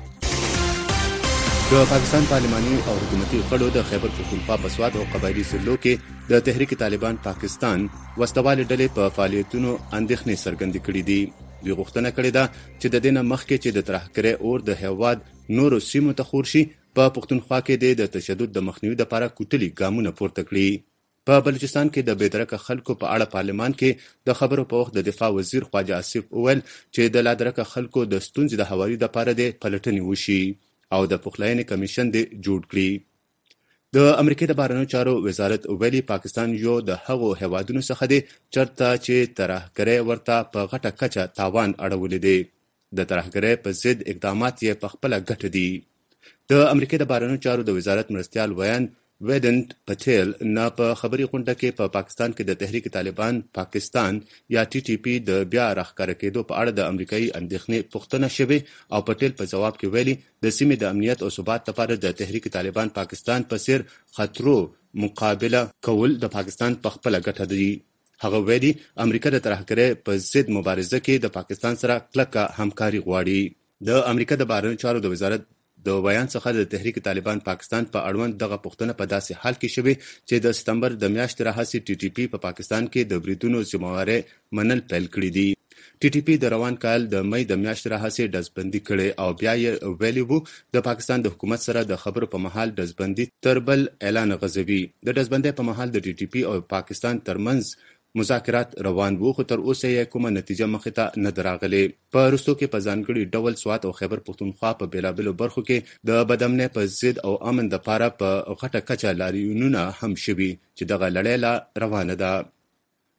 د پاکستان پارلماني او حکومتي غړو د خیبر پختونخوا په سوات او قبایلی ضلعو کې د تحریک طالبان پاکستان وسوالې ډلې په فعالیتونو اندېښنې څرګندې کړې دي. دوی غوښتنه کړې ده چې د دې نه مخکې چې د ترهګرۍ اور د هیواد نورو سیمو ته خور شي، په پختونخوا کې د تشدد د مخنیوي لپاره کوټلي ګامونه پورته کړي. په بلوچستان کې د بېدرکه خلکو په اړه پارلمان کې د خبرو په وخت د دفاع وزیر خواجه آصف وویل چې د لادرکه خلکو د ستونزې د هواري لپاره د پلټنې وشي او د پخلاینې کمیشن د جوړ کړي. د امریکای د بهرنیو چارو وزارت ویلي پاکستان یو د هغو هیوادونو څخه دی چرته چې ترهګرۍ ورته په غټه کچه تاوان اړولی دی. د ترهګرۍ په ضد اقدامات یې په خپله ګټه دي. د امریکای د بهرنیو چارو د وزارت مرستیال ویان ویدنت پټیل نه په خبري غونډه کې په پا پاکستان کې د تحریک طالبان پاکستان یا ټي ټي پی د بیا راښکاره کېدو په اړه د امریکایي اندېښنې پوښتنه شوې او پټیل په جواب کې ویلي د سیمې د امنیت او ثبات لپاره د تحریک طالبان پاکستان په څیر خطرو مقابله کول د پاکستان په خپله ګټه دي. هغه ویلي امریکا د ترهګرۍ په ضد مبارزه کې د پاکستان سره کلکه همکاري غواړي. د امریکا د بهرنیو چارو د وزارت د بیان څخه د تحریک طالبان پاکستان په اړوند دغه پوښتنه په داسې حال کې شوې چې د سپتمبر د میاشتې راهیسې ټي ټي پی په پاکستان کې د بریدونو ذمہواري منل پیل کړی دي. ټي ټي پی د روان کال د مئی د میاشتې راهیسې ډزبندي کړي او بیا یې ویلي وو د پاکستان د حکومت سره د خبرو په مهال ډزبندي تر بل اعلان غځوي. د ډزبندۍ په مهال د ټي ټي پی او پاکستان ترمنځ مذاکرات روان وو خو تر اوسه یې کومه نتیجه مخې ته نه راغلې. په وروستو کې په ځانګړي ډول سوات او خیبر پختونخوا په بېلابېلو برخو کې د بدامنۍ په ضد او امن دپاره په غټه کچه لاریونونه هم شوي چې دغه لړۍ لا روانه ده.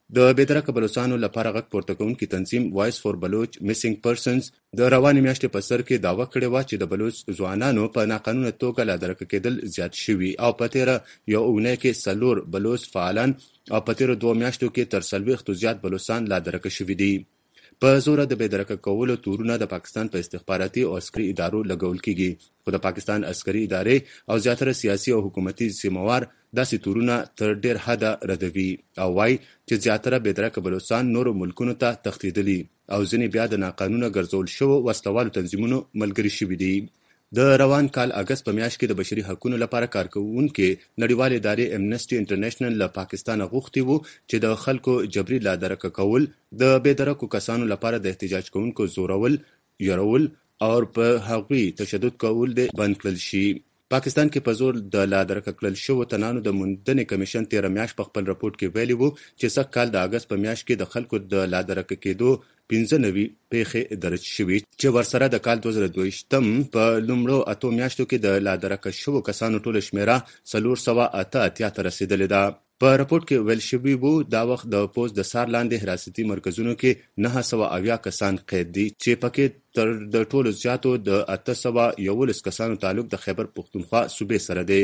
د بېدرکه بلوچستانو لپاره غږ پورته کوونکي تنظیم وایس فور بلوچ میسنګ پرسنز د روانې میاشتې په سر کې دعوه کړې وه چې د بلوچ ځوانانو په ناقانونه توګه لادرکه کېدل زیات شوي او په تېره یو اونۍ کې څلور بلوچ فعالان او په تېرو دوو میاشتو کې تر څلوېښتو زیات بلوچستان لادرکه شوي دي. په زوره د بېدرکه کولو تورونه د پاکستان په استخباراتي او عسکري ادارو لګول کېږي، خو د پاکستان عسکري ادارې او زیاتره سیاسي او حکومتي ذمهوار داسې تورونه تر ډېر حده ردوي او وایي چې زیاتره بېدرکه بلوچستان نورو ملکونو ته تښتېدلي او ځینې بیا د ناقانونه ګرځول شوو وسلوالو تنظیمونو ملګري شوي دي. د روان کال اګست په میاشت کې د بشري حقوقو لپاره کارکوونکي نړیوال ادارې امنسټي انټرنیشنل له پاکستانه غوښتي وو چې د خلکو جبري لادرکه کول، د بېدرکو کسانو لپاره د احتجاج کوونکو زورول، یرول او په هغوی تشدد کول دې بند کړل شي. پاکستان کې په زور د لادرکه کړل شوو تنانو د موندنې کمیشن تېره میاشت په خپل راپورټ کې ویلي وو چې سږ کال د اګست په میاشت کې د خلکو د لادرکه کېدو پنځه نوي پیښې درج شوي چې ورسره د کال دوه زره دویشتم په لومړو اتو میاشتو کې د لادرکه شوو کسانو ټوله شمېره څلور سوه اته اتیا ته رسېدلې ده. په راپورټ کې ویل شوي وو دا وخت د پوست د سار لاندې حراستي مرکزونو کې نهه سوه اویا کسان قید دي چې پکې تر د ټولو زیاتو د اته سوه یولس کسانو تعلق د خیبر پښتونخوا صوبې سره دی.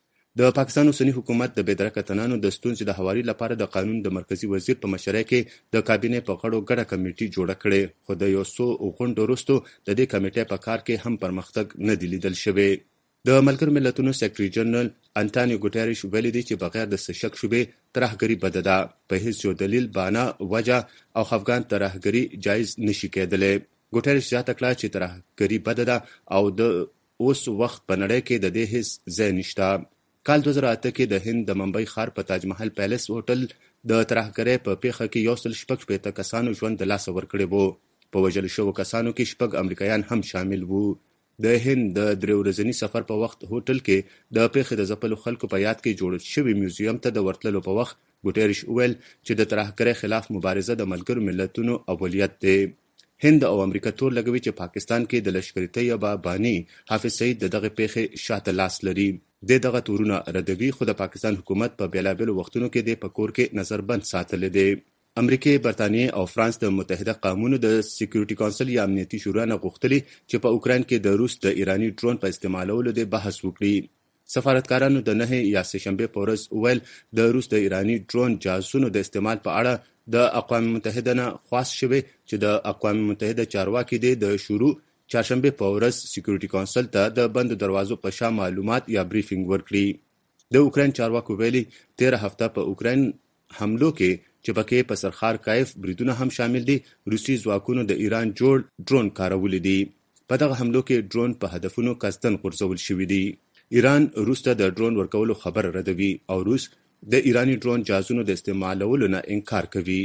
د پاکستان اوسنی حکومت د بېدرکه تنانو د ستونزې د هواري لپاره د قانون د مرکزی وزیر په مشرۍ کې د کابینې په غړو ګډه کمیټې جوړه کړې، خو د یو څو غونډو وروسته د دې کمیټې په کار کې هم پرمختګ نه دی لیدل شوی. د ملګرو ملتونو سیکرټري جنرال انټانیو ګوټریش ویلي دی چې بغیر د څه شک شبهې ترهګري بده ده، په هیڅ یو دلیل، بهانه، وجه او خفګان ترهګري جایز نشي کېدلی. ګوټریش زیاته کړه چې ترهګري بده ده او د اوس وخت په نړۍ کې د دې هیڅ ځای نشته. کال دوه زره اته کې د هند د ممبئی ښار په تاج محل پیلس هوټل د ترهګرۍ په پیښه کې یو سل شپږ شپېته کسانو ژوند د لاسه ورکړی وو. په وژل شوو کسانو کې شپږ امریکایان هم شامل وو. د هند د درې ورځني سفر په وخت هوټل کې د پیښې د ځپلو خلکو په یاد کې جوړ شوي میوزیم ته د ورتللو په وخت ګوټریش وویل چې د ترهګرۍ خلاف مبارزه د ملګرو ملتونو اولیت دی. هند او امریکا تور لګوي چې پاکستان کې د لشکري طیبه بانی حافظ سعید د دغه پیښې شاته لاس لري. د دغه تورونه ردوي، خو د پاکستان حکومت په بیلابیلو وختونو کې د په کور کې نظربند ساتلی دی. امریکې، برطانیې او فرانس د متحده قومونو د سکیورټي کونسل یا امنیتي شورا نه غوښتلي چې په اوکراین کې د روس د ایراني ډرون په استعمالولو د بحث وکړي. سفارتکارانو د نهه یا سه شنبې په ورځ وویل د روس د ایراني ډرون جهازونو د استعمال په اړه د اقوام متحده نه خواست شوی چې د اقوام متحده چارواکي د شروع چهارشنبې په ورځ سکیورټي کونسل ته د بندو دروازو په شا معلومات یا بریفینګ ورکړي. د اوکراین چارواکو ویلي تېره هفته په اوکراین حملو کې چې پکې په سرخار کایف بریدونه هم شامل دي، روسي ځواکونو د ایران جوړ ډرون کارولی دي. په دغه حملو کې ډرون په هدفونو قصدن غورځول شوي دي. ایران روس ته د ډرون ورکولو خبر ردوي او روس د ایراني ډرون جهازونو د استعمالولو نه انکار کوي.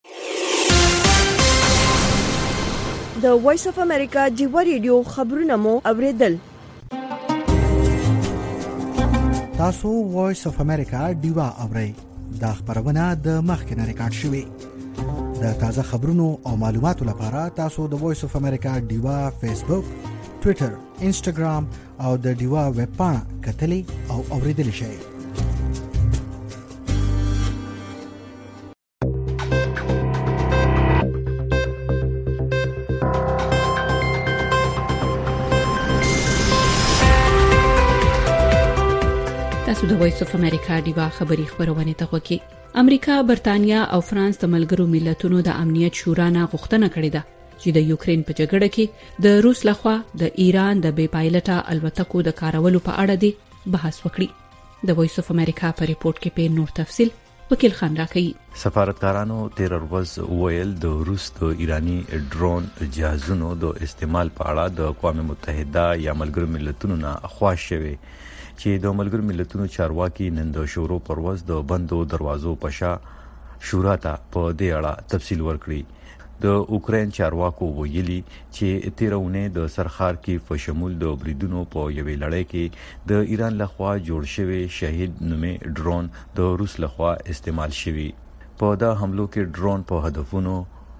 د وایس اف امریکا ډیوا ریډیو خبرونه مو اوریدل. تاسو وایس اف امریکا ډیوا اورئ. دا خبرونه د مخکنه ریکارډ شوې. د تازه خبرونو او معلوماتو لپاره تاسو د وایس اف امریکا ډیوا فیسبوک، ټوئیټر، انسټاګرام او د ډیوا ویب پاڼه کتلی او اوریدلی شئ. تاسو د وایس اف امریکا ډیوا خبری خبرونه ته وګورئ. امریکا، برتانیا او فرانس د ملګرو ملتونو د امنیت شورا نه غوښتنه کړې ده چې د یوکرين په جګړه کې د روس لخوا د ایران د بې پایلټه الوتکو د کارولو په اړه دی بحث وکړي. د وایس اف امریکا په ریپورت کې په نور تفصیل وکیل خان راکړي. سفارتکارانو تیر ورځ ویل د روس د ایرانی ډرون جهازونو د استعمال په اړه د اقوام متحده یا ملګرو ملتونو نه خواهش شوی چې د ملګرو ملتونو چارواکي نن د شورو پر ورځ د بندو دروازو په شا شورا ته په دې اړه تفصیل ورکړي. د اوکراین چارواکو ویلي چې تیرونه د سرخار کې په شمول د بریدونو په یوې لړۍ کې د ایران لخوا جوړ شوی شهید نومې ډرون د روس لخوا استعمال شوی. په دا حملو کې ډرون په هدفونو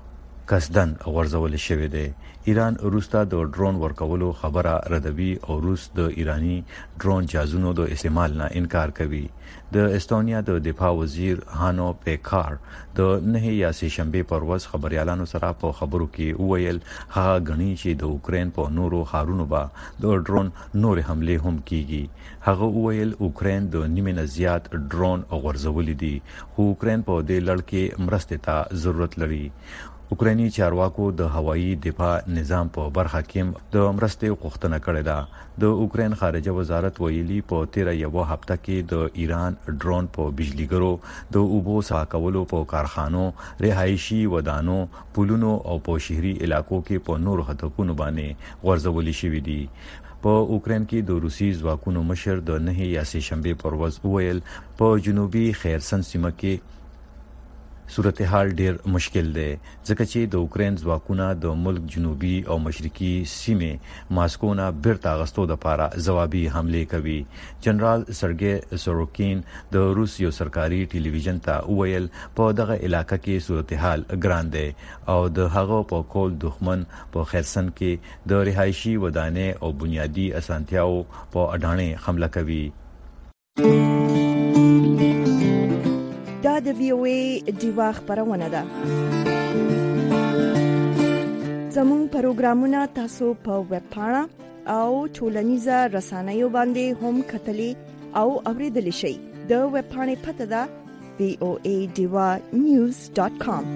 قصدن غورځول شوی دی. ایران روس ته د ډرون ورکولو خبره ردوي او روس د ایرانی ډرون جهازونو د استعمال نه انکار کوي. د استونیا د دفاع وزیر هانو پیکار د نه یا سه شنبه پر ورځ خبريالانو سره په خبرو کې وویل هغه غني چې د اوکرين په نورو ښارونو به د ډرون نور حمله هم کیږي. هغه وویل اوکرين د نیمه نه زیات ډرون غورځولې دي خو اوکرين په دې لړ کې مرسته ته ضرورت لري. اوکراني چارواکو د هوایي دفاع نظام په برخه کې د مرستې غوښتنه کړې ده. د اوکرين خارجه وزارت ویلي په تیر یو هفته کې د ایران ډرون په بجلیګرو د اوبو ساکولو په کارخانو رهایشي ودانو پلونو او په شهري علاقو کې په نورو هدفونو باندې غورځولې شوې دي. په اوکرين کې د روسي ځواکونو مشر د نه یا سه شنبه پر ورځ ویل په جنوبي خیرسن سیمه کې صورتحال ډیر مشکل دی ځکه چې د اوکرين ځواکونه د ملک جنوبي او مشرقي سیمې ماسکو نه بیرته غستو د لپاره ځوابي حمله کوي. جنرال سرګي سوروکین د روس یو سرکاري ټلویزیون ته ویل په دغه علاقې کې صورتحال ګران دی او د هغه په کول دښمن په خیرسن کې د رهایشي ودانې او بنیادی اسانتیاو په اډانې حمله کوي. دا د وی او ای دیوا خبرونه ده. زموږ پروګرامونه تاسو په ویب پاڼه او ټولنیزه رسنیو باندې هم کتلی او اوریدلی شئ. د ویب پاڼې پته ده وی او ای دیوا نیوز ډاٹ کام.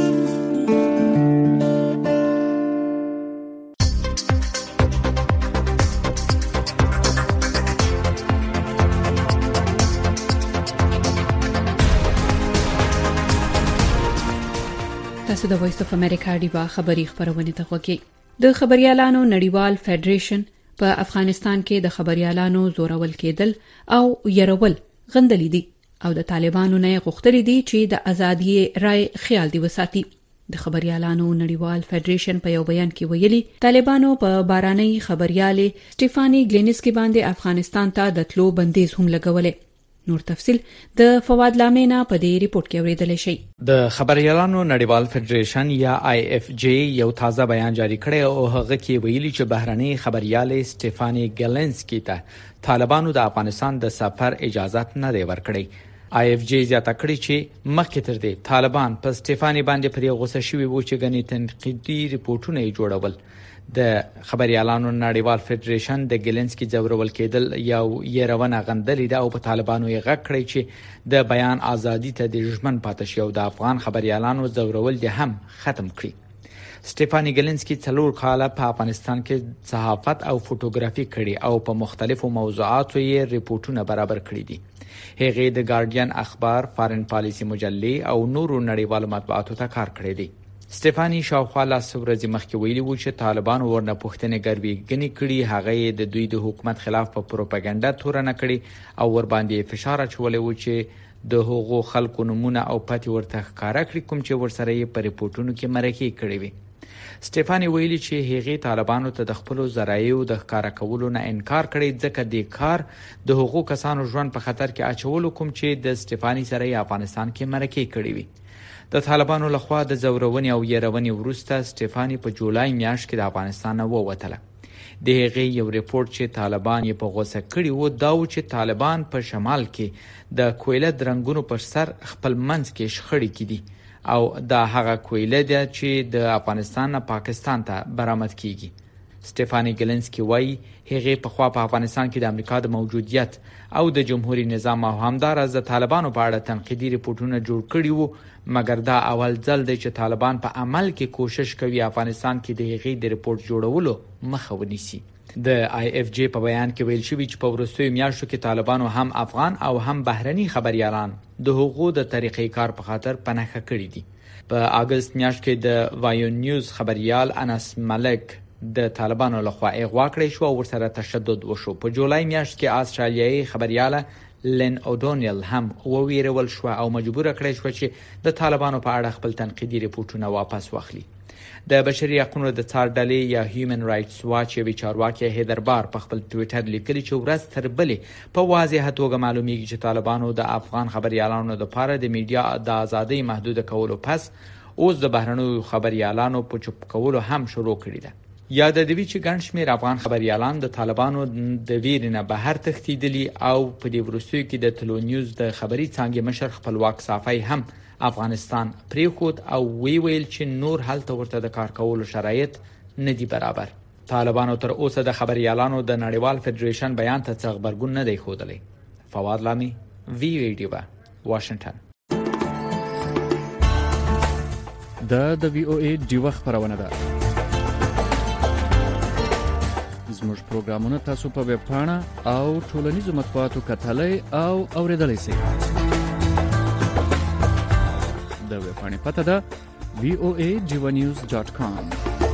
تاسو د وایس اف امریکا دیوا خبری خبرونه ته غوږی. د خبريالانو نړیوال فدریشن په افغانستان کې د خبريالانو زورول کېدل او يرول غندلې دي او د طالبانو نه غوښتلې دي چې د ازادي رائے خیال دی وساتي. د خبريالانو نړیوال فدریشن په یو بیان کې ویلي طالبانو په باراني خبرياله سټيفاني ګلینسکي باندې افغانستان ته د تلو بندیز هم لګولې. نور تفصيل د فواد لامینا په دې ریپورت کې اوریدل شي. د خبريالانو نړیوال فدریشن یا آی اف جی یو تازه بیان جاری کړی او هغه کې ویلي چې بهرني خبرياله سټيفاني ګلینسکي ته طالبانو د افغانستان د سفر اجازه نه دی ورکړی. آی اف جی زیاته کړی چې مخکې تر دې طالبان په سټيفاني باندې پرې غوسه شوي وو چې غني تنقیدي ریپورتونه یې جوړول. د خبريالانو نړیوال فدریشن د ګلینسکي ځورول کېدل یو يرونه غندلې ده او په طالبانو یې غږ کړی چې د بیان ازادي ته د ژمن پاتې شي او د افغان خبريالانو ځورول دي هم ختم کړي. سټيفاني ګلینسکي څلور کاله په افغانستان کې صحافت او فوټوګرافي کړي او په مختلفو موضوعاتو یې ریپورتونه برابر کړي دي. هغه د ګارډین اخبار، فارن پالیسی مجلې او نورو نړیوالو مطبوعاتو ته کار کړی دی. سټيفاني شاوخوا لاس ورځې مخکې ویلي وو چې طالبان ورنه پوښتنې ګروي غني کړي هغه د دوی د حکومت خلاف په پروپاګاندا تورنه کړي او ور باندې فشار اچولې وو چې د هغو خلکو نمونه او پاتې ورته ښکارا کړی کوم چې ورسره یې په ریپورتونو کې مرکه کړې وي. سټيفاني ویلي چې هغه طالبانو ته د خپل ذرایعو د ښکارا کولو نه انکار کړی ځکه د کار د هغو کسانو ژوند په خطر کې اچولو کوم چې د سټيفاني سره یې افغانستان کې مرکه کړې وي. د طالبانو لخوا د زورونې او يرونې وروسته سټيفاني په جولای میاشت کې د افغانستان نه ووتله. د هغه یو ریپورت چې طالبان یې په غوسه کړی وو دا و چې طالبان په شمال کې د کویله درنګونو پر سر خپل منځ کې شخړې کړي او دا هغه کویله ده چې د افغانستان نه پاکستان ته برآمد کیږي. سټيفاني ګلینسکي وايي هغه په خوا په افغانستان کې د امریکا د موجودیت او د جمهوریت نظام او همدارس د طالبانو په اړه تنقیدي ریپورتونه جوړ کړي وو مګر دا اول ځل دی چې طالبان په عمل کې کوشش کوي افغانستان کې د هغې د ریپورت جوړولو مخه ونیسي. د آی اف جی په بیان کې ویل شوی چې په وروستیو میاشتو کې طالبانو هم افغان او هم بهرني خبريالان د حقوقو د طریقې کار په خاطر پناه کړی دي. په اگست میاشت کې د وایو نیوز خبريال انس ملک د طالبانو لخوا اغوا کړی شو او ورسره تشدد وشو. په جولای میاشت کې استرالیایي خبرياله لین اودونیل هم وویرول شو او مجبور کړی شو چې د طالبانو په اړه خپل تنقیدي ریپورتونه واپس واخلي. د بشري حقوقو د څار ډلې یا هیومن رائټس واچ یو چارواکي هیدربار په خپل ټوئیټر لیکلي چې ورځ تر بلې په واضحه توګه معلومیږي چې طالبانو د افغان خبريالانو لپاره د میډیا د ازادۍ محدود کولو پس اوس د بهرنیو خبريالانو په چوپ کولو هم شروع کړی ده. یاد د دوی چې ګڼ شمېر افغان خبريالان د طالبانو د ویرنه بهر تښتیدلي او په دې وروستیو کې د تلو نیوز د خبري څانګې مشر خپلواک صافی هم افغانستان پریخود او وی ویل چې نور هلته ورته د کار کولو شرایط نه دي برابر. طالبانو تر اوسه د خبريالانو د نړیوال فدریشن بیان ته څه خبرګون نه دی ښودلی. فواد لامي وی ویډیو واشنگټن. دا د وی او ای ډیوه خبرونه ده. زموږ پروګرامونه تاسو په ویب پاڼه او ټولنیزو مطبوعاتو کتلای او اوریدلای شئ. د ویب پاڼې پته ده وی او ای ډیوه نیوز ډاټ کام.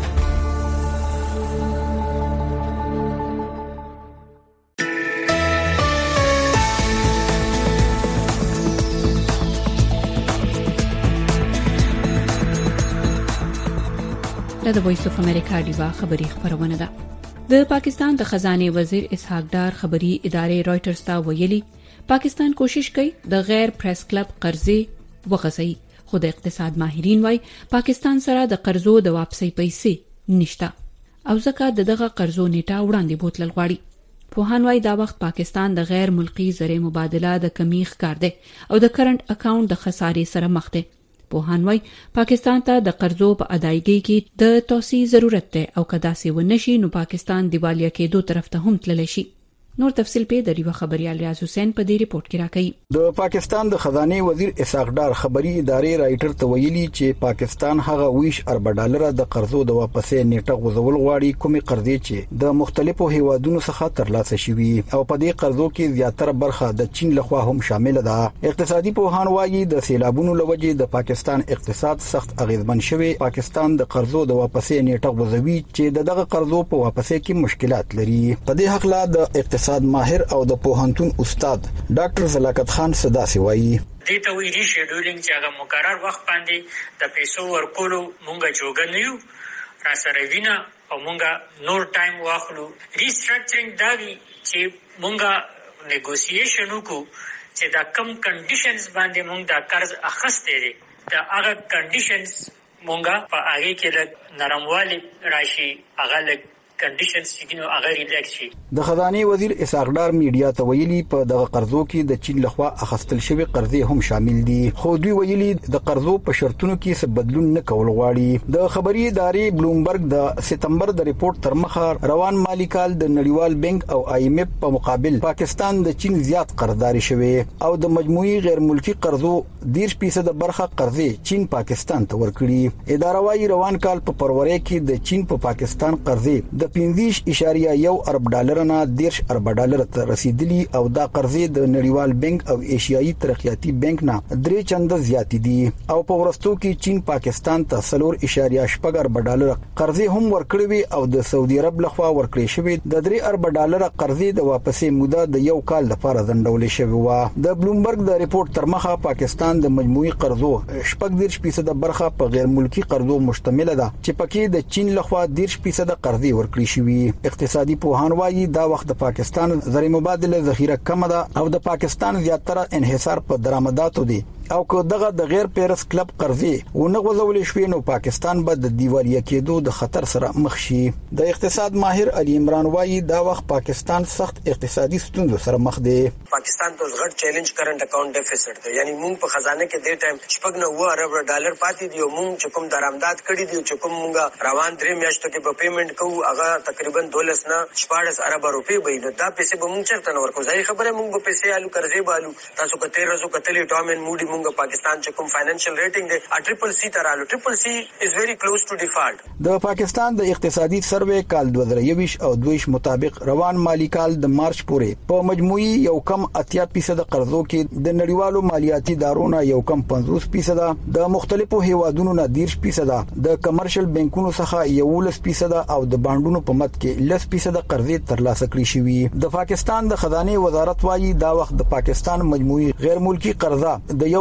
د وایس اف امریکا ډیوا خبری خبرونه ده. د پاکستان د خزانه وزیر اسحاق ډار خبري ادارې رائټرز ته ویلي پاکستان کوشش کوي د غیر پریس کلب قرضې وغځي، خو د اقتصاد ماهرین وایي پاکستان سره د قرضو د واپسۍ پیسې نشته او ځکه دغه قرضو نیټه وړاندې بوتل غواړي. پوهان وایي دا وخت پاکستان د غیر ملکی زر مبادله د کمی ښکار دی او د کرنٹ اکاونټ د خسارې سره مخ دی. پوهان وایي پاکستان ته د قرضو په ادایګۍ کې د توسيع ضرورت دی او کدا سي ونشي نو پاکستان دیوالیا کېدو طرف ته هم تللی شي. نور تفصیل په د ریو خبريال ریاض حسین په دې ریپورت کې راکړي. د پاکستان د خزانه وزیر اسحاق ډار خبري ادارې رائټر ته ویلي چې پاکستان هغه ویش ارب ډالر د قرضو د واپسې نیټه غوځول غواړي کومي قرضې چې د مختلفو هیوادونو څخه ترلاسه شوي او په دې قرضو کې زیاتره برخه د چین لخوا هم شامل ده. اقتصادي پوهان وایي د سیلابونو لوجې د پاکستان اقتصاد سخت اغیزمن شوی. پاکستان د قرضو د واپسې نیټه غوځوي چې دغه قرضو په واپسې کې مشکلات لري. په دې حق لا د اقتصاد اقتصاد ماهر او د پوهنتون استاد ډاکټر زلاکت خان صداسي وایي د ته ویلي شیډولینګ چې هغه مقرر وخت باندې د پیسو ورکولو مونږه جوګن یو را سره وینا او مونږه نور ټایم واخلو. ریسټرکچرینګ دا وی چې مونږه نیګوسییشن وکړو چې دا کم کنډیشنز باندې مونږ دا قرض اخستې دي دا هغه کنډیشنز مونږه په هغه کې نرموالی راشي هغه لګ کنډیشنز چې نو هغه ریلیکس شي. د خزانه وزیر اسحاق ډار میډیا ته ویلي په دغه قرضو کې د چین لخوا اخستل شوی قرضې هم شامل دي، خو دوی ویلي د قرضو په شرطونو کې څه بدلون نه کول غواړي. د خبري ادارې بلومبرګ د سپتمبر د ریپورت تر مخه روان مالی کال د نړیوال بانک او آی ایم ایف په مقابل پاکستان د چین زیات قرضداري شوی او د مجموعي غیر ملکی قرضو دیرش فیصد برخه قرضې چین پاکستان ته ورکړي. اداره وايي روان کال په فروری کې د چین په پاکستان قرضې د پنځه اشاریه یو ارب ډالر نه دیرش ارب ډالر ته رسیدلی او دا قرضې د نړیوال بانک او ایشیایي ترقیاتي بانک نه درې چنده زیات دي او په ورستو کې چین پاکستان ته څلور اشاریه شپږ ارب ډالر قرضې هم ورکړي او د سعودي عرب لخوا ورکړي شوی د درې ارب ډالر قرضې د واپسې موده د یو کال لپاره ځنډول شوی و. د بلومبرګ د ریپورت تر مخه پاکستان د مجموعي قرضو شپږ دیرش فیصد برخه په غیر ملکی قرضو مشتمل ده چې پکې د چین لخوا دیرش فیصد قرضې ورکړي شوی. اقتصادي پوهان وایي دا وخت د پاکستان زر مبادله ذخیره کم ده او د پاکستان زیاتره انحصار په درآمداتو دی او که دغه د غیر پیرس کلب قرضې ونه غوځول شوی نو پاکستان به د دیوالیا کېدو د خطر سره مخ شي. د اقتصاد ماهر علي عمران وایي دا وخت پاکستان سخت اقتصادي ستونزو سره مخ دی. پاکستان ته غټ چیلنج کرنٹ اکاؤنٹ ډیفیسټ دی، یعنی موږ په خزانه کې د ټایم شپږ نه و ارب ډالر پاتې دی او موږ چې کوم درآمدات کړي دي چې کوم موږ روان درې میاشتو کې په پیمنٹ کوو هغه تقریبا دولس نه شپږ ارب روپۍ وي. نو دا پیسې به موږ چرته نه ورکو. ځای خبره موږ په پیسې الو قرضې بالو. تاسو کته رزو کتلې ټامن موډي موږ پاکستان چې کوم فاینانشل ریټینګ دی ټریپل سی ترالو ټریپل سی از ویری کلوز ټو ډیفالت. د پاکستان د اقتصادي سروې کال دوه زره یویشت او دویش مطابق روان مالی کال د مارچ پورې په مجموعي یو کم اتیا فیصد قرضو کې د نړیوالو مالیاتي دارونو یو کم پنځوس فیصد د مختلفو هیوادونو نه دیرش فیصد د کمرشل بانکونو څخه یولس فیصد او د بانډونو په مت کې لس فیصد قرضې ترلاسه کړي شوی. د پاکستان د خزانه وزارت وايي دا وخت د پاکستان مجموعي غیر ملکی قرضه د یو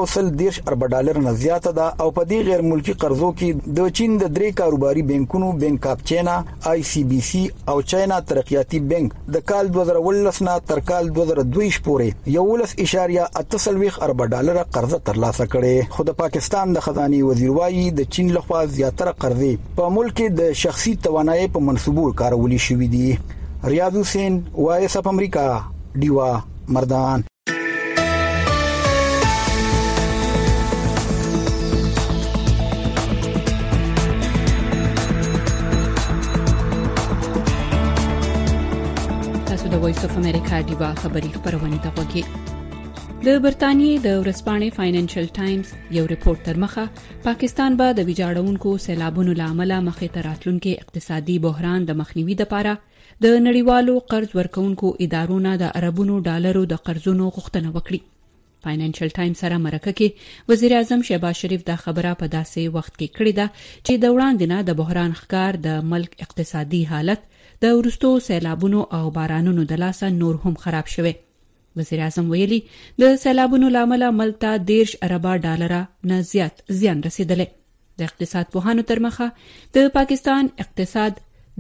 سل دیرش ارب ډالر نه زیاته ده او په دې غیر ملکی قرضو کې د چین د درې کاروباري بانکونو بانک اف چاینا آی سی بی سی او چاینا ترقیاتی بانک د کال دوه زره ولس نه تر کال دوه زره دوه پورې یو لس اشاریه اته سلويخ ارب ډالر قرضه ترلاسه کړي. خو د پاکستان د خزاني وزیر وایي د چین لخوا زیاتره قرضې په ملک د شخصي توانایي په منصوبو کارولې شوې دي. ریاض حسین وایس اف امریکا دیوا مردان. د وایس اف امریکا دیوا خبری خبرونه ته وګورئ. د برتانیې د ورځپاڼې فاینانشل ټایمز یو ریپورت تر مخه پاکستان به د ویجاړونکو سیلابونو لامل مخې ته راتلونکي اقتصادي بحران د مخنیوي لپاره د نړیوالو قرض ورکونکو ادارو نه د اربونو ډالرو د قرضونو غوښتنه وکړي. فاینانشل ټایمز سره مرکه کې وزیر اعظم شهباز شریف دا خبره په داسې وخت کې کړې ده چې د وړاندې نه د بحران ښکار د ملک اقتصادي حالت د ورستو سیلابونو او بارانونو د لاسه نور هم خراب شوه. وزیر اعظم ویلي د سیلابونو لامل ملک ته دیرش اربه ډالر نه زیات زیان رسیدلی. د اقتصاد پوهانو تر مخه د پاکستان اقتصاد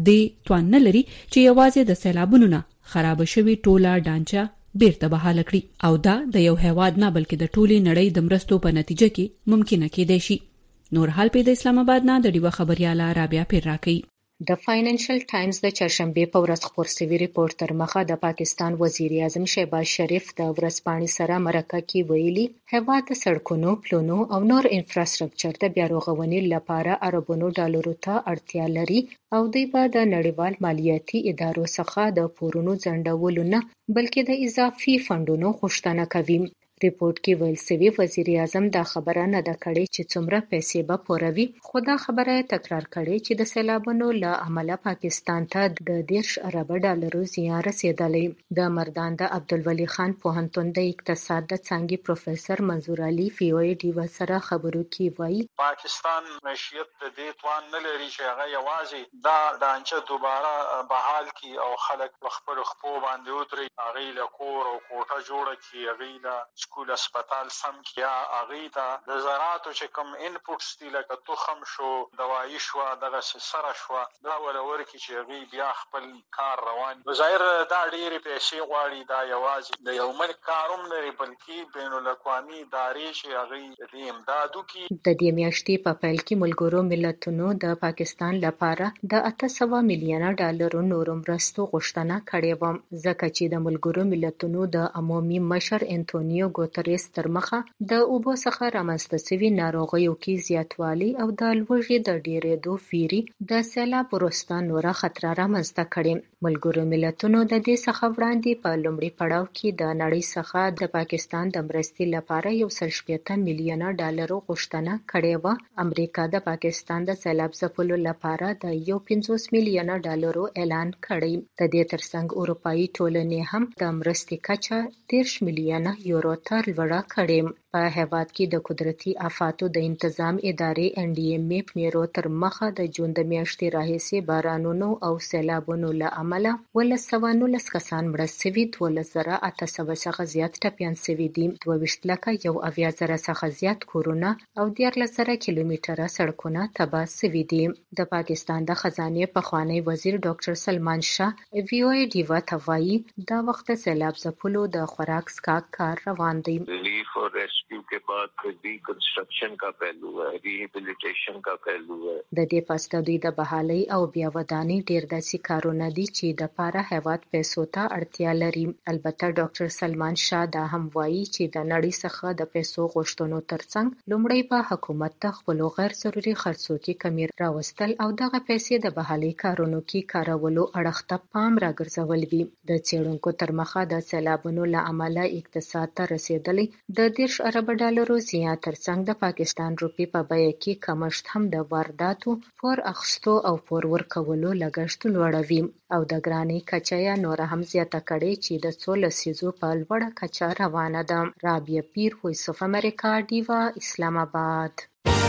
د توان نه لري چې یوازې د سیلابونو نه خراب شوی ټوله ډانچه بیرته بحال کړي او دا د یو هیواد نه بلکې د ټولي نړۍ د مرستو په نتیجه کې ممکنه کېدای شي. نور حال په د اسلام آباد نه د ډیوه خبرياله رابعه پیر راکړي. د فاینانشل ټایمز د چهارشنبه په ورځ خپور شوی ریپورت تر مخه د پاکستان وزیر اعظم شهباز شریف د ورځپاڼې سره مرکه کې ویلي هیواد د سړکونو، پلونو او نور انفراستراکچر د بیا رغونې لپاره اربونو ډالرو ته اړتیا لري او دوی به د نړیوال مالیاتي ادارو څخه د پورونو ځنډولو نه بلکې د اضافي فندونو غوښتنه کوي. ریپورت کې ویل شوی وزیر اعظم دا خبره نه ده کړې چې څومره پیسې به پوروي، خو دا خبره تکرار کړې چې د سیلابونو له امله پاکستان ته د دیرش ارب ډالرو زیان رسیدلی. د مردان د عبدالولي خان پوهنتون د اقتصاد د څانګې پروفیسور منظور علي وی او ای ډیوا سره خبرو کې وایي پاکستان معیشت د دې توان نه لري چې هغه یوازې دا ډانچه دوباره بحال کی او خلک په خپل خپو باندې ودري، هغه له کور او کوټه جوړه کی، هغه له سکول هسپتال سم کیا، هغه ته د زراعتو چې کوم انپوټس دي لکه تخم شو، دوايي شو، دغه سره شو، دا ولور کی چې هغه بیا خپل کار روان. ظاهر دا ډېری پیسې غواړي، دا یوازې د یو ملک کاروم نه بلکې بین الاقوامي ادارې چې هغه د امدادو کی. د دې میاشتې په پیل کې ملګرو ملتونو د پاکستان لپاره د اته سوه میلیونه ډالرو نورو مرستو غوښتنه کړې و، ځکه چې د ملګرو ملتونو د عمومي مشر انټونیو ګوتریس تر مخه د اوبو څخه رامنځته شوي ناروغیو کې زیاتوالی او د لوږې د ډېرېدو ویري د سیلاب وروسته نوره خطر رامنځته کړې. ملګرو ملتونو د دې څخه وړاندې په لومړي پړاو کې د نړۍ څخه د پاکستان د مرستې لپاره یو سل شپېته میلیونه ډالرو غوښتنه کړې وه. امریکا د پاکستان د سیلاب ځپلو لپاره د یو پنځوس میلیونه ډالرو اعلان کړی. د دې ترڅنګ اروپایي ټولنې هم د مرستې کچه دیرش میلیونه یورو ته لوړه کړې. په هیواد کې د قدرتي آفاتو د انتظام ادارې ان ډي ایم ای پمیرو تر مخه د جون د میاشتې راهیسې بارانونو او سیلابونو له امله ولس سوه نولس کسان مړه شوي، دولس زره اته سوه څخه زیات ټپیان شوي دي، دوه ویشت لکه یو اویا زره څخه زیات کورونه او دیارلس زره کیلومتره سړکونه تباه شوي دي. د پاکستان د خزانې پخوانی وزیر ډاکټر سلمان شاه وی او ای ډیوا ته وایي دا وخت د سیلاب ځپلو د خوراک څښاک کار روان دی. ریلیف اور ریسکیو کے بعد ریکنسټرکشن کا پہلو ہے، ریهابیلیټیشن کا پہلو ہے. د دې پسته دوی د بحالۍ او بیا ودانۍ ډیر داسې کارونه دي چې د پاره هیواد پیسو ته اړتیا لري. البته ډاکټر سلمان شاه دا هم وایي چې د نړۍ څخه د پیسو غوښتنو ترڅنګ لومړی په حکومت ته خپل غیر ضروري خرڅو کې کمی راوستل او دغه پیسې د بحالۍ کارونو کې کارولو اړخ ته پام راګرځول وي. د څېړونکو تر مخه د سیلابونو له امله اقتصاد ته رسیدلی د دیرش ارب ډالرو زیان ترڅنګ د پاکستان روپی په بیه کې کمښت هم د وارداتو، پور اخیستو او پور ورکولو لګښت لوړوي او د ګرانۍ کچه یې نوره هم زیاته کړې چې د څو لسیزو په لوړه کچه روانه ده. رابعه پیر، وایس اف امریکا، ډیوا، اسلام آباد.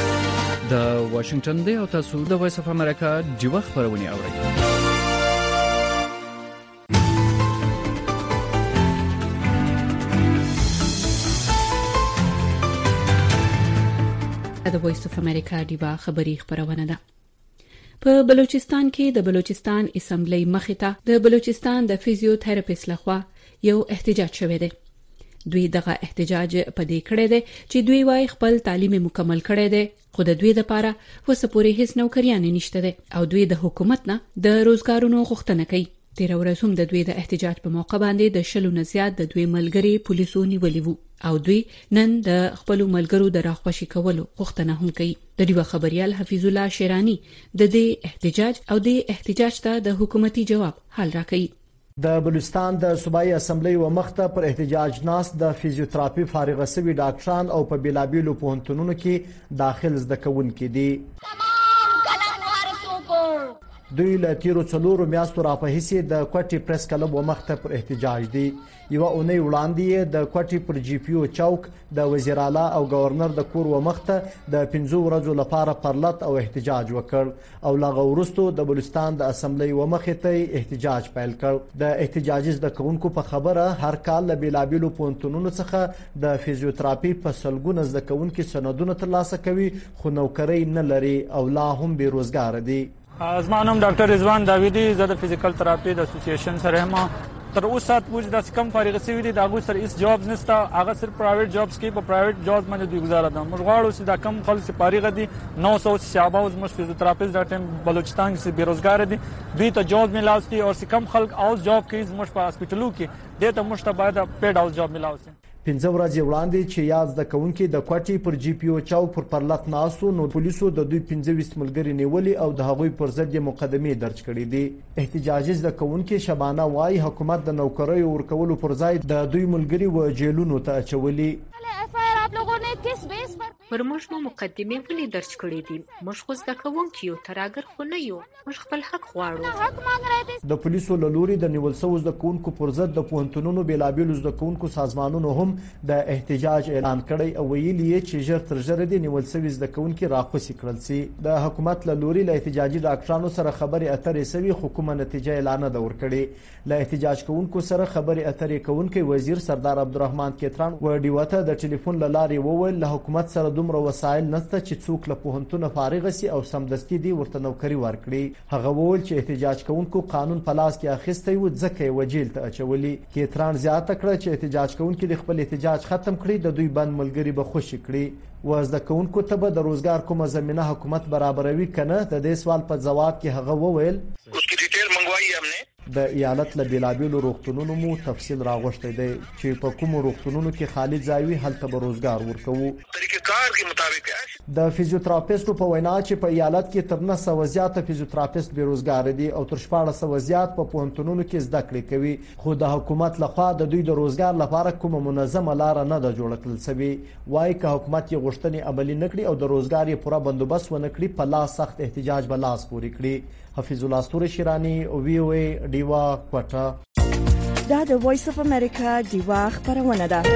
د واشنگټن دی او تاسو د وایس اف امریکا ډیوا خبرونه اورئ. د وایس اف امریکا ډیوا خبری خبرونه ده. په بلوچستان کې د بلوچستان اسمبلی مخې ته د بلوچستان د فزیوتراپیست لخوا یو احتجاج شوی دی. دوی دغه احتجاج په دې کړی دی چې دوی وايي خپل تعلیم مکمل کړی دی خو د دوی لپاره وسه پورې هیڅ نوکریان نشته دی او دوی د حکومت نه د روزګارونو غوښتنه کوي. تیر ورځ هم د دوی د احتجاج په موقع باندې د شلو نه زیات د دوی ملګري پولیسو نیولي وو او دوی نن د خپل ملګرو د راخوشي کولو غوښتنه هم کوي. د دیو خبريال حفیظ الله شیرانی د دې احتجاج او د احتجاج ته د حکومتي جواب حل راکړي. د بلوچستان د صوبایي اسمبلی و مخته پر احتجاج ناس د فزیوتراپي فارغ شوي ډاکټران او په بیلابیلو پوهنتونونو کې داخل زده کوونکي دي. دوی له تیرو څلورو میاشتو راپهیسې د کوټي پریس کلب و مخته پر احتجاج دي. یو اونۍ وړاندې د کوټي پر جی پی او چوک د وزیر اعلی او گورنر د کور و مخته د پنځو ورځو لپاره پرلط او احتجاج وکړ او لغه ورستو د بلوچستان د اسمبلی و مخې ته احتجاج پیل کړ. د احتجاج د کوونکو په خبره هر کال له بیلابیلو پونتونونو څخه د فزیوتراپي په سلګونه زده کوونکو سندونه ترلاسه کوي خو نوکری نه لري او لا هم بیروزګار دي. زما نوم ډاکټر رضوان داوودی، زه د فزیکل تراپي د اسوسییشن سره یم. تر اوسه پوج د کم فارغ شوي دي دا غو سره هیڅ جاب نشته، هغه صرف پرایویټ جابز کې په پرایویټ جابز باندې دوی گزاره ده. موږ غواړو چې دا کم خلک چې فارغ دي نو سو شعبه او موږ فزیوتراپیست د ټیم بلوچستان کې بیروزګار دي دوی ته جاب ملاوي او چې کم خلک اوس جاب کوي موږ په هسپټالو کې د ته موږ ته باید پیډ اوس جاب ملاوي. پنځه ورځې وړاندې چې یاد د کوونکي د کوټي پر جی پی او چاو پر پرلط ناسو نو پولیسو د دوی پنځه ویشت ملګری نیولي او د هغوی پر ضد مقدمه درج کړې دي. احتجاجي د کوونکي شبانه وايي حکومت د نوکریو ورکولو پر ځای د دوی ملګری و جیلونو ته اچولي. پر موږ مو مقدمه ولې درج کړې دي؟ موږ خو زده کوونکي یو تراګر خو نه یو، موږ خپل حق غواړو. د پولیسو له لوري د نیول شوو زده کوونکو پر ضد د پوهنتونونو بیلابیلو زده کوونکو سازمانونو هم د احتجاج اعلان کړی او ویلي چې ژر تر ژره د نیول شوي زده کوونکي راخوسي کړل شي. د حکومت له لوري له احتجاجي ډاکټرانو سره خبرې اترې سوي خو کومه نتیجه اعلان نه ورکړي. له احتجاج کوونکو سره خبرې اترې کوونکي وزیر سردار عبدالرحمن کیتران و ډیوته د ټلیفون له لارې وویل له حکومت سره دومره وسایل نشته چې څوک له پوهنتونه فارغ شي او سمدستي دی ورته نوکری ورکړي. هغه وویل چې احتجاج کوونکو قانون په لاس کې اخیستی و ځکه یې وجیل ته اچولي. کیتران زیاته کړه چې احتجاج کوونکي د خپل احتجاج ختم کړي د دوی بند ملګری به خوشي کړي و زده کوونکو ته به د روزګار کومه زمينه حکومت برابروي کنه. د دې سوال په جواب کې هغه وویل उसकी डिटेल मंगवाई हमने. د ایالت له بیلابیلو روغتونونو مو تفصیل راغوښتی دی چې په کومو روغتونونو کې خالي ځای وي هلته به روزګار ورکوو. طریقې کار مطابق د فزیوتراپیستو په وینا چې په ایالت کې تر نه سوه زیاته فزیوتراپیست بیروزګار دي او تر شپاړس سوه زیات په پوهنتونونو کې زده کړې کوي خو د حکومت لخوا د دوی د روزګار لپاره کومه منظمه لار نه ده جوړه کړل شوې. وايي که حکومت یې غوښتنې عملي نه کړي او د روزګار یې پوره بندوبست ونه کړي په لاس سخت احتجاج به لاس پورې کړي. حفیظ الله ستوري شیرانی وی او ای ډیوا کوټه. دا د وایس اف امریکا ډیوا خبرونه ده.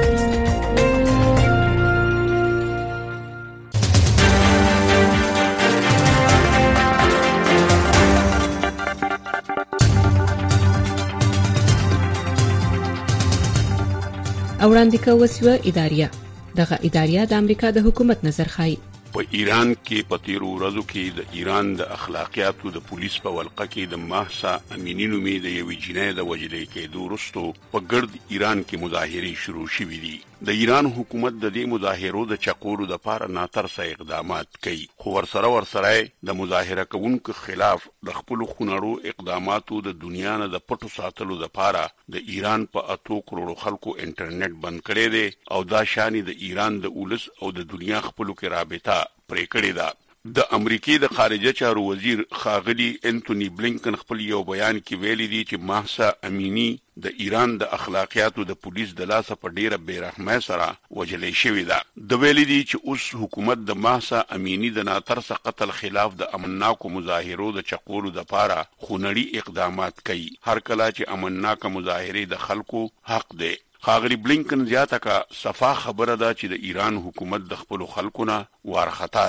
اوراندې کوسوه اداریه دغه اداریه د امریکا د حکومت نظر خای. په ایران کې په تیرو ورځو کې د ایران د اخلاقیاتو د پولیس په ولقه کې د مهسا امینی نومې د یوې جنۍ د وژلې کېدو وروسته په ګرد ایران کې مظاهرې شروع شوې دي. د ایران حکومت د دې مظاهرو د چقولو لپاره ناترسه اقدامات کوي خو ورسره ورسره د مظاهره کوونکو خلاف د خپل خونړو اقداماتو د دنیا نه د پټو ساتلو لپاره د ایران په اتو کروڑو خلکو انټرنیټ بند کړی دی او دا شانی د ایران د اولس او د دنیا خپلو کې رابطه پرې کړې ده. د امریکای د خارجه چارو وزیر خاغلی انټونی بلینکن خپل یو بیان کې ویلي دی چې مهسا امینی د ایران د اخلاقیاتو د پولیس د لاسه په ډیره بیرحمه سره وجلې شوې ده. د ویلي دی چې اوس حکومت د مهسا امینی د ناترسه قتل خلاف د امنناکو مظاهرو د چقولو لپاره خونړي اقدامات کوي هر کله چې امنناکه مظاهره د خلکو حق دی. خاغلی بلینکن زیاته کا صفا خبره ده چې د ایران حکومت د خپل خلکو نه وارخطا دی.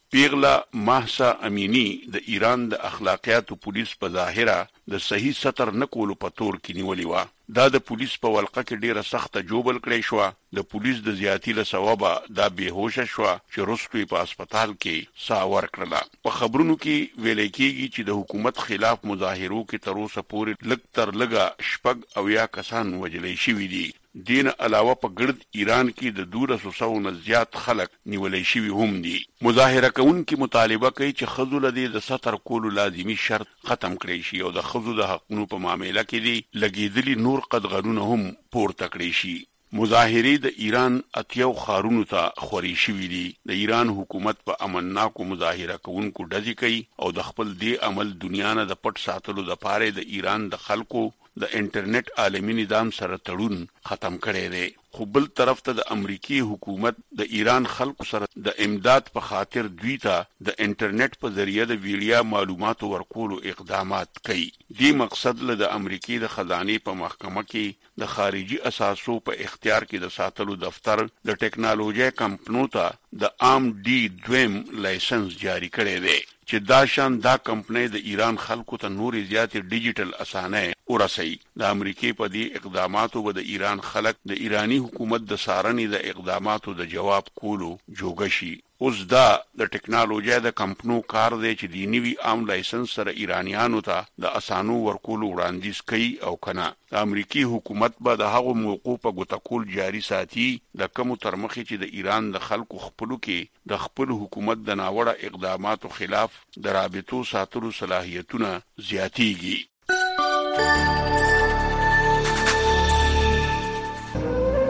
پیغلا ماهسا امینی د ایران د اخلاقیاتو پولیس په ظاهره د صحیح سطر نکولو په تور کې نیولې و. دا د پولیس په ولقه کې ډیره سخته جوبل کړې شو. د پولیس د زیاتی له سببه دا بهوشه شو چې رستوی په هسپتال کې سا ورکړه. په خبرونو کې ویل کېږي چې د حکومت خلاف مظاهرو کې تر اوسه پورې لږ تر لږه شپږ او یا کسان وژلې شوي دي. دین علاوه په ګرد ایران کې د دولسو سو نه زیات خلک نیولې شوي هم دي. مظاهره کوونکي مطالبه کوي چې ښځو له دې د سطر کولو لازمي شرط ختم کړی شي او د ښځو د حقونو په معامله کې دي لګېدلي نور قدغنونه هم پورته کړی شي. مظاهره د ایران اتیاو خارونو ته خوري شوي دي. د ایران حکومت په امنناکو مظاهره کوونکو ډزې کوي او د خپل دې عمل دنیا نه د پټ ساتلو لپاره د ایران د خلکو د انټرنیټ عالمي نظام سره تړون ختم کړی دی. خو بل طرف ته د امریکای حکومت د ایران خلکو سره د امداد په خاطر دوی ته د انټرنیټ په ذریعہ د ویډیو معلوماتو ورکولو اقدامات کوي. دې مقصد له د امریکای د خزانه په محکمه کې د خارجي اساسو په اختیار کې د ساتلو دفتر د ټیکنالوژي کمپنو ته د عام ډي دویم لایسنس جاری کړی دی چې دا شان دا کمپنۍ د ایران خلکو ته نورې زیاتې ډیجیټل اسانه ورسوي. د امریکای په دې اقداماتو به د ایران خلک د ایرانی حکومت د سارنې د اقداماتو د جواب کولو جوګه شي. اوس دا د ټیکنالوژي د کمپنو کار دی چې د نوي عام لایسنس سره ایرانیانو ته د اسانو ورکولو وړاندیز کوي او کنه. د امریکای حکومت به د هغو موقوف په ګوتکول جاری ساتي د کوم ترمخې چې د ایران د خلکو خپلو کې د خپل حکومت د ناوړه اقداماتو خلاف د رابطو ساتلو صلاحیتونه زیاتیږي.